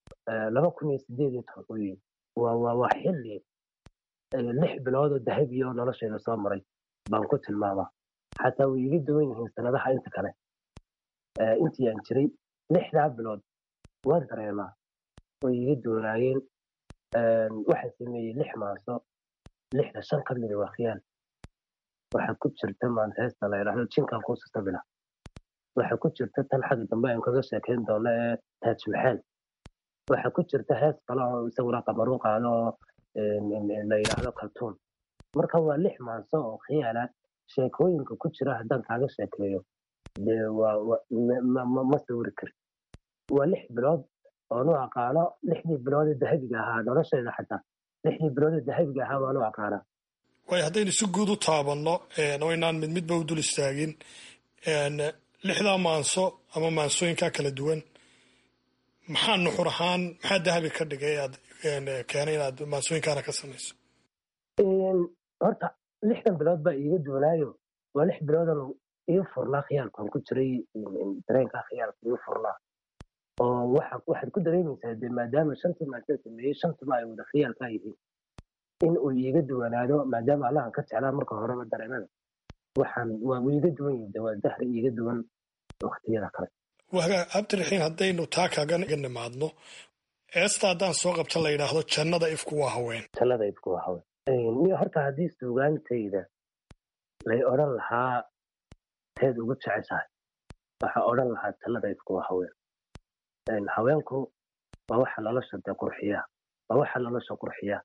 2018 waa xilli 6 bilood oo dahabi oo noloshayda soo maray baan ku tilmaamaa xataa way iga duwan yihiin sanadaha inta kale intii aan jiray 6 bilood waan dareemaa way iga duwanaayeen waxaan sameeyey 6 maaso 6 ka mid waa khiyaal waxaa ku jirta maanta heesta la yidhaahdo jinkan kuusa sabila waxaa ku jirta tan xagga dambe aan kaga sheekayn doono ee taaj maxaal waxaa ku jirta hees kale oo isaguna qamaru qaado oo la yidhaahdo kaltuun marka waa 6 maaso oo khiyaala sheekooyinka ku jira haddaan kaaga sheekeeyo dee ma sawiri karin. waa 6 bilood oonu aqaano 6dii bilood ee dahabiga ahaa nolosheeda xataa 6dii bilood ee dahabiga ahaa waanu aqaanaa. waayo haddaynu si guud u taabanno oo inaan mid midba u dul istaagin 6daa maanso ama maansooyinkaa kala duwan maxaa nuxur ahaan maxaa dahabi ka dhigay aad keenay inaad maansooyinkaana ka samayso? horta 6dan bilood baa iiga duwanaayo waa 6 biloodan ii furnaa khiyaalkan ku jiray dareenkaa khiyaalka ii furnaa oo waxaad ku dareemaysaa dee maadaama 5 maansan sameeyey 5 ay wada khiyaalkaa yihiin in uu iiga duwanaado maadaama allahan ka jeclaa marka horeba dareemada waa iiga duwan yihin waa dahri iiga duwan waktiyada kale. waga cabdiraxiin haddaynu taa kaga nimaadno eesta haddaan soo qabta la yidhaahdo jannada ifku waa haween. jannada ifku waa haween horta haddii suugaantayda lay odhan lahaa teed ugu jeceshahay waxaa odhan lahaa jannada ifku waa haween. haweenku waa waxa nolosha dee qurxiya waa waxa nolosha qurxiya.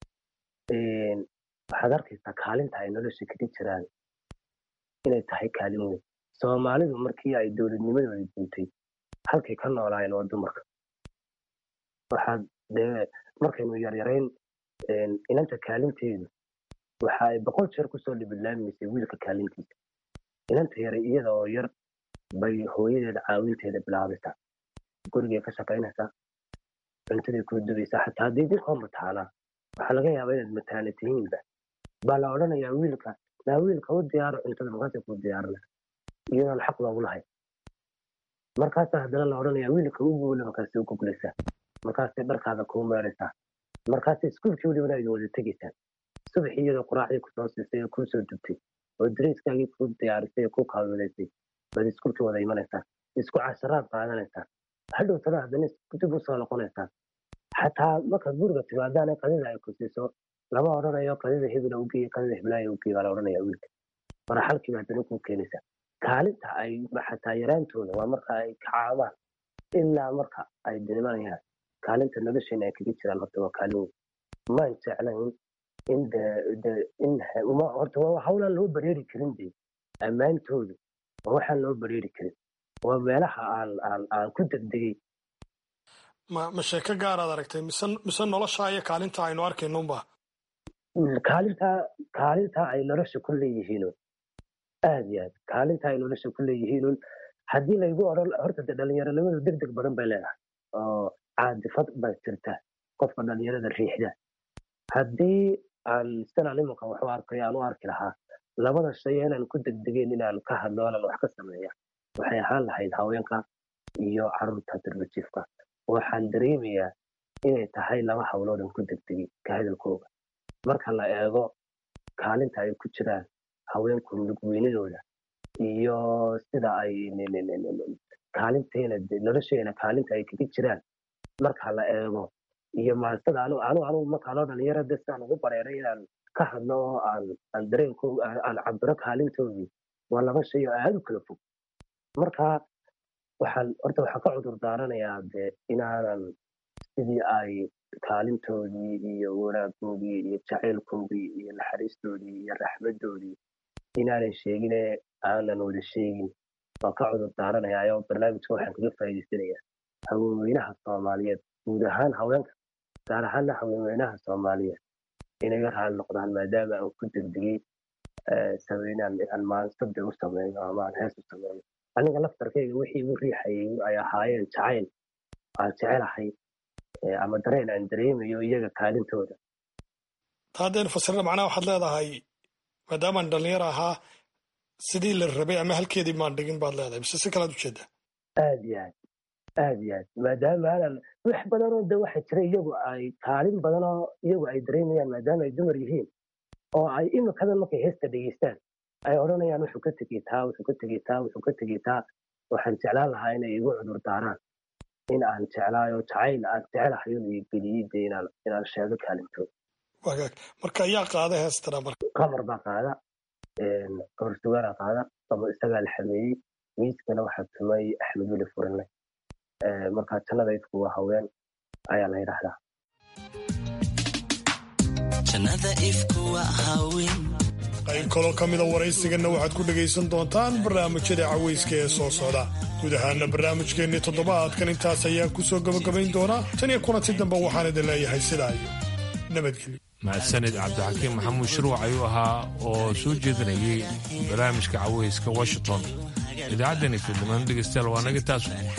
waxaad arkaysaa kaalinta ay nolosha kaga jiraan inay tahay kaalin weyn. soomaalidu markii ay dowladnimadooda duuntay halkay ka noolaayeen waa dumarka. waxaad dee markaynu yaryarayn inanta kaalinteedu waxa ay 100 jeer kusoo dhibilaaminaysay wiilka kaalintiisa. inanta yare iyada oo yar bay hooyadeeda caawinteeda bilaabaysaa, gurigay ka shaqaynaysaa, cuntaday kuu dubaysaa. xataa haddii dilkoo mataalaa waxaa laga yaabaa inaad mataana tihiinba baa la odhanayaa wiilka u diyaaro cuntada markaasay kuu diyaarinaysa iyadoon xaq loogu lahayn. markaasaa haddana la odhanayaa wiilka u guula markaasay u goglaysaa, markaasay dharkaada kuu meeraysaa, markaasay iskuulkii welibana idin wada tegaysaan. subaxii iyadoo quraacdii kusoo siisay oo kuu soo dubtay oo dariiskaagii kuu diyaarisay oo kuu kaawilaysay baad iskuulkii wada imanaysaa, isku casharaad qaadanaysaa, hadhowtana haddana dib u soo noqonaysaa. xataa markaad guriga timaadaana qadida ay ku siiso lama odhanayo qadida hebla ugeey qadida heblaaya ugeey baa la odhanaya wiilka. faraxalkii baa haddana kuu keenaysaa. kaalinta ay xataa yaraantooda waa marka ay kacaabaan ilaa marka ay dinimanayaan kaalinta nolosheena ay kaga jiraan horta waa kaalin weyn. maan jeclayn in horta waa hawlaan loo bareeri karin de ammaantoodu waa waxaan loo bareeri karin. waa meelaha aan ku degdegay. ma sheeko gaaraad aragtay mise nolosha iyo kaalinta aynu arkaynunba? kaalinta ay nolosha ku leeyihiinun aad iyo aad kaalinta ay nolosha ku leeyihiinun haddii laygu odhan horta de dhalinyaronimadu degdeg badan bay leedahay oo caadifad baa jirta qofka dhalinyarada riixda. haddii aan sanaan imanka waxu arkay aan u arki lahaa labada shay inaan ku degdegeen inaan ka hadlo inaan wax ka sameeya waxay ahaan lahayd haweenka iyo carruurta darbajiifka. waxaan dareemayaa inay tahay laba hawloodan ku degdegay ka hadalkooga marka la eego kaalinta ay ku jiraan haweenku lugweynadooda iyo sida ay kaalinteena nolosheena kaalinta ay kaga jiraan marka la eego iyo maansada anu markaanoo dhalinyarada sidaan ugu bareeray inaan ka hadlo oo aan dareenkooda aan cabiro kaalintoodii waa laba shay oo aad u kala fog. marka waxaan ka cudur daaranayaa de inaanan sidii ay kaalintoodii iyo wanaagoodii iyo jacaylkoodii iyo naxariistoodii iyo raxmadoodii inaanan sheegine aanan wada sheegin waan ka cudur daaranayaa oo barnaamijka waxaan kaga faa'iidaysanayaa haweenweynaha soomaaliyeed guud ahaan haweenka gaar ahaanna haweenweynaha soomaaliyeed inaga raali noqdaan maadaama aan ku degdegay inaan maansada u sameeyo ama aan hees u sameeyo. aniga laftarkayga wixii igu riixayay ay ahaayeen jacayl aan jecelahay ama dareen aan dareemayo iyaga kaalintooda. haddaynu fasirna macnaha waxaad leedahay maadaamaan dhalinyaro ahaa sidii la rabay ama halkeedii maan dhigin baad leedahay mise si kalaad ujeedaa? aad iyo aad maadaama aanan wax badanoo de waxa jira iyagu ay kaalin badanoo iyagu ay dareemayaan maadaama ay dumar yihiin oo ay imikadan markay heesta dhegeystaan ay odhanayaan wuxuu ka tegitaa waxaan jeclaan lahaa inay igu cudur daaraan in aan jeclaayo jacayl aan jecelahay inuu geliyey de inaan sheego kaalintooda. wagaag marka ayaa qaada heestana marka? qamar baa qaada, qamar sugaana qaada, isagaa la xameeyey, miiskana waxaa tumay axmed weli furinle. markaa jannada ifku waa haween ayaa la yidhaahdaa. jannada ifku waa haween qayb kaloo ka mida waraysiganna waxaad ku dhegaysan doontaan barnaamijyada cawayska ee soo socda. guud ahaana barnaamijkeennii toddobaadkan intaas ayaa ku soo gabagabayn doonaa. tan iyo kulanti dambe waxaan idin leeyahay sidaa iyo nabadgelyo. mahadsanid cabdixakiim maxamuud shirwac ayuu ahaa oo soo jeedinayay barnaamijka cawayska washington. idaacaddani fiidnimaan dhegaystayaal waa naga taas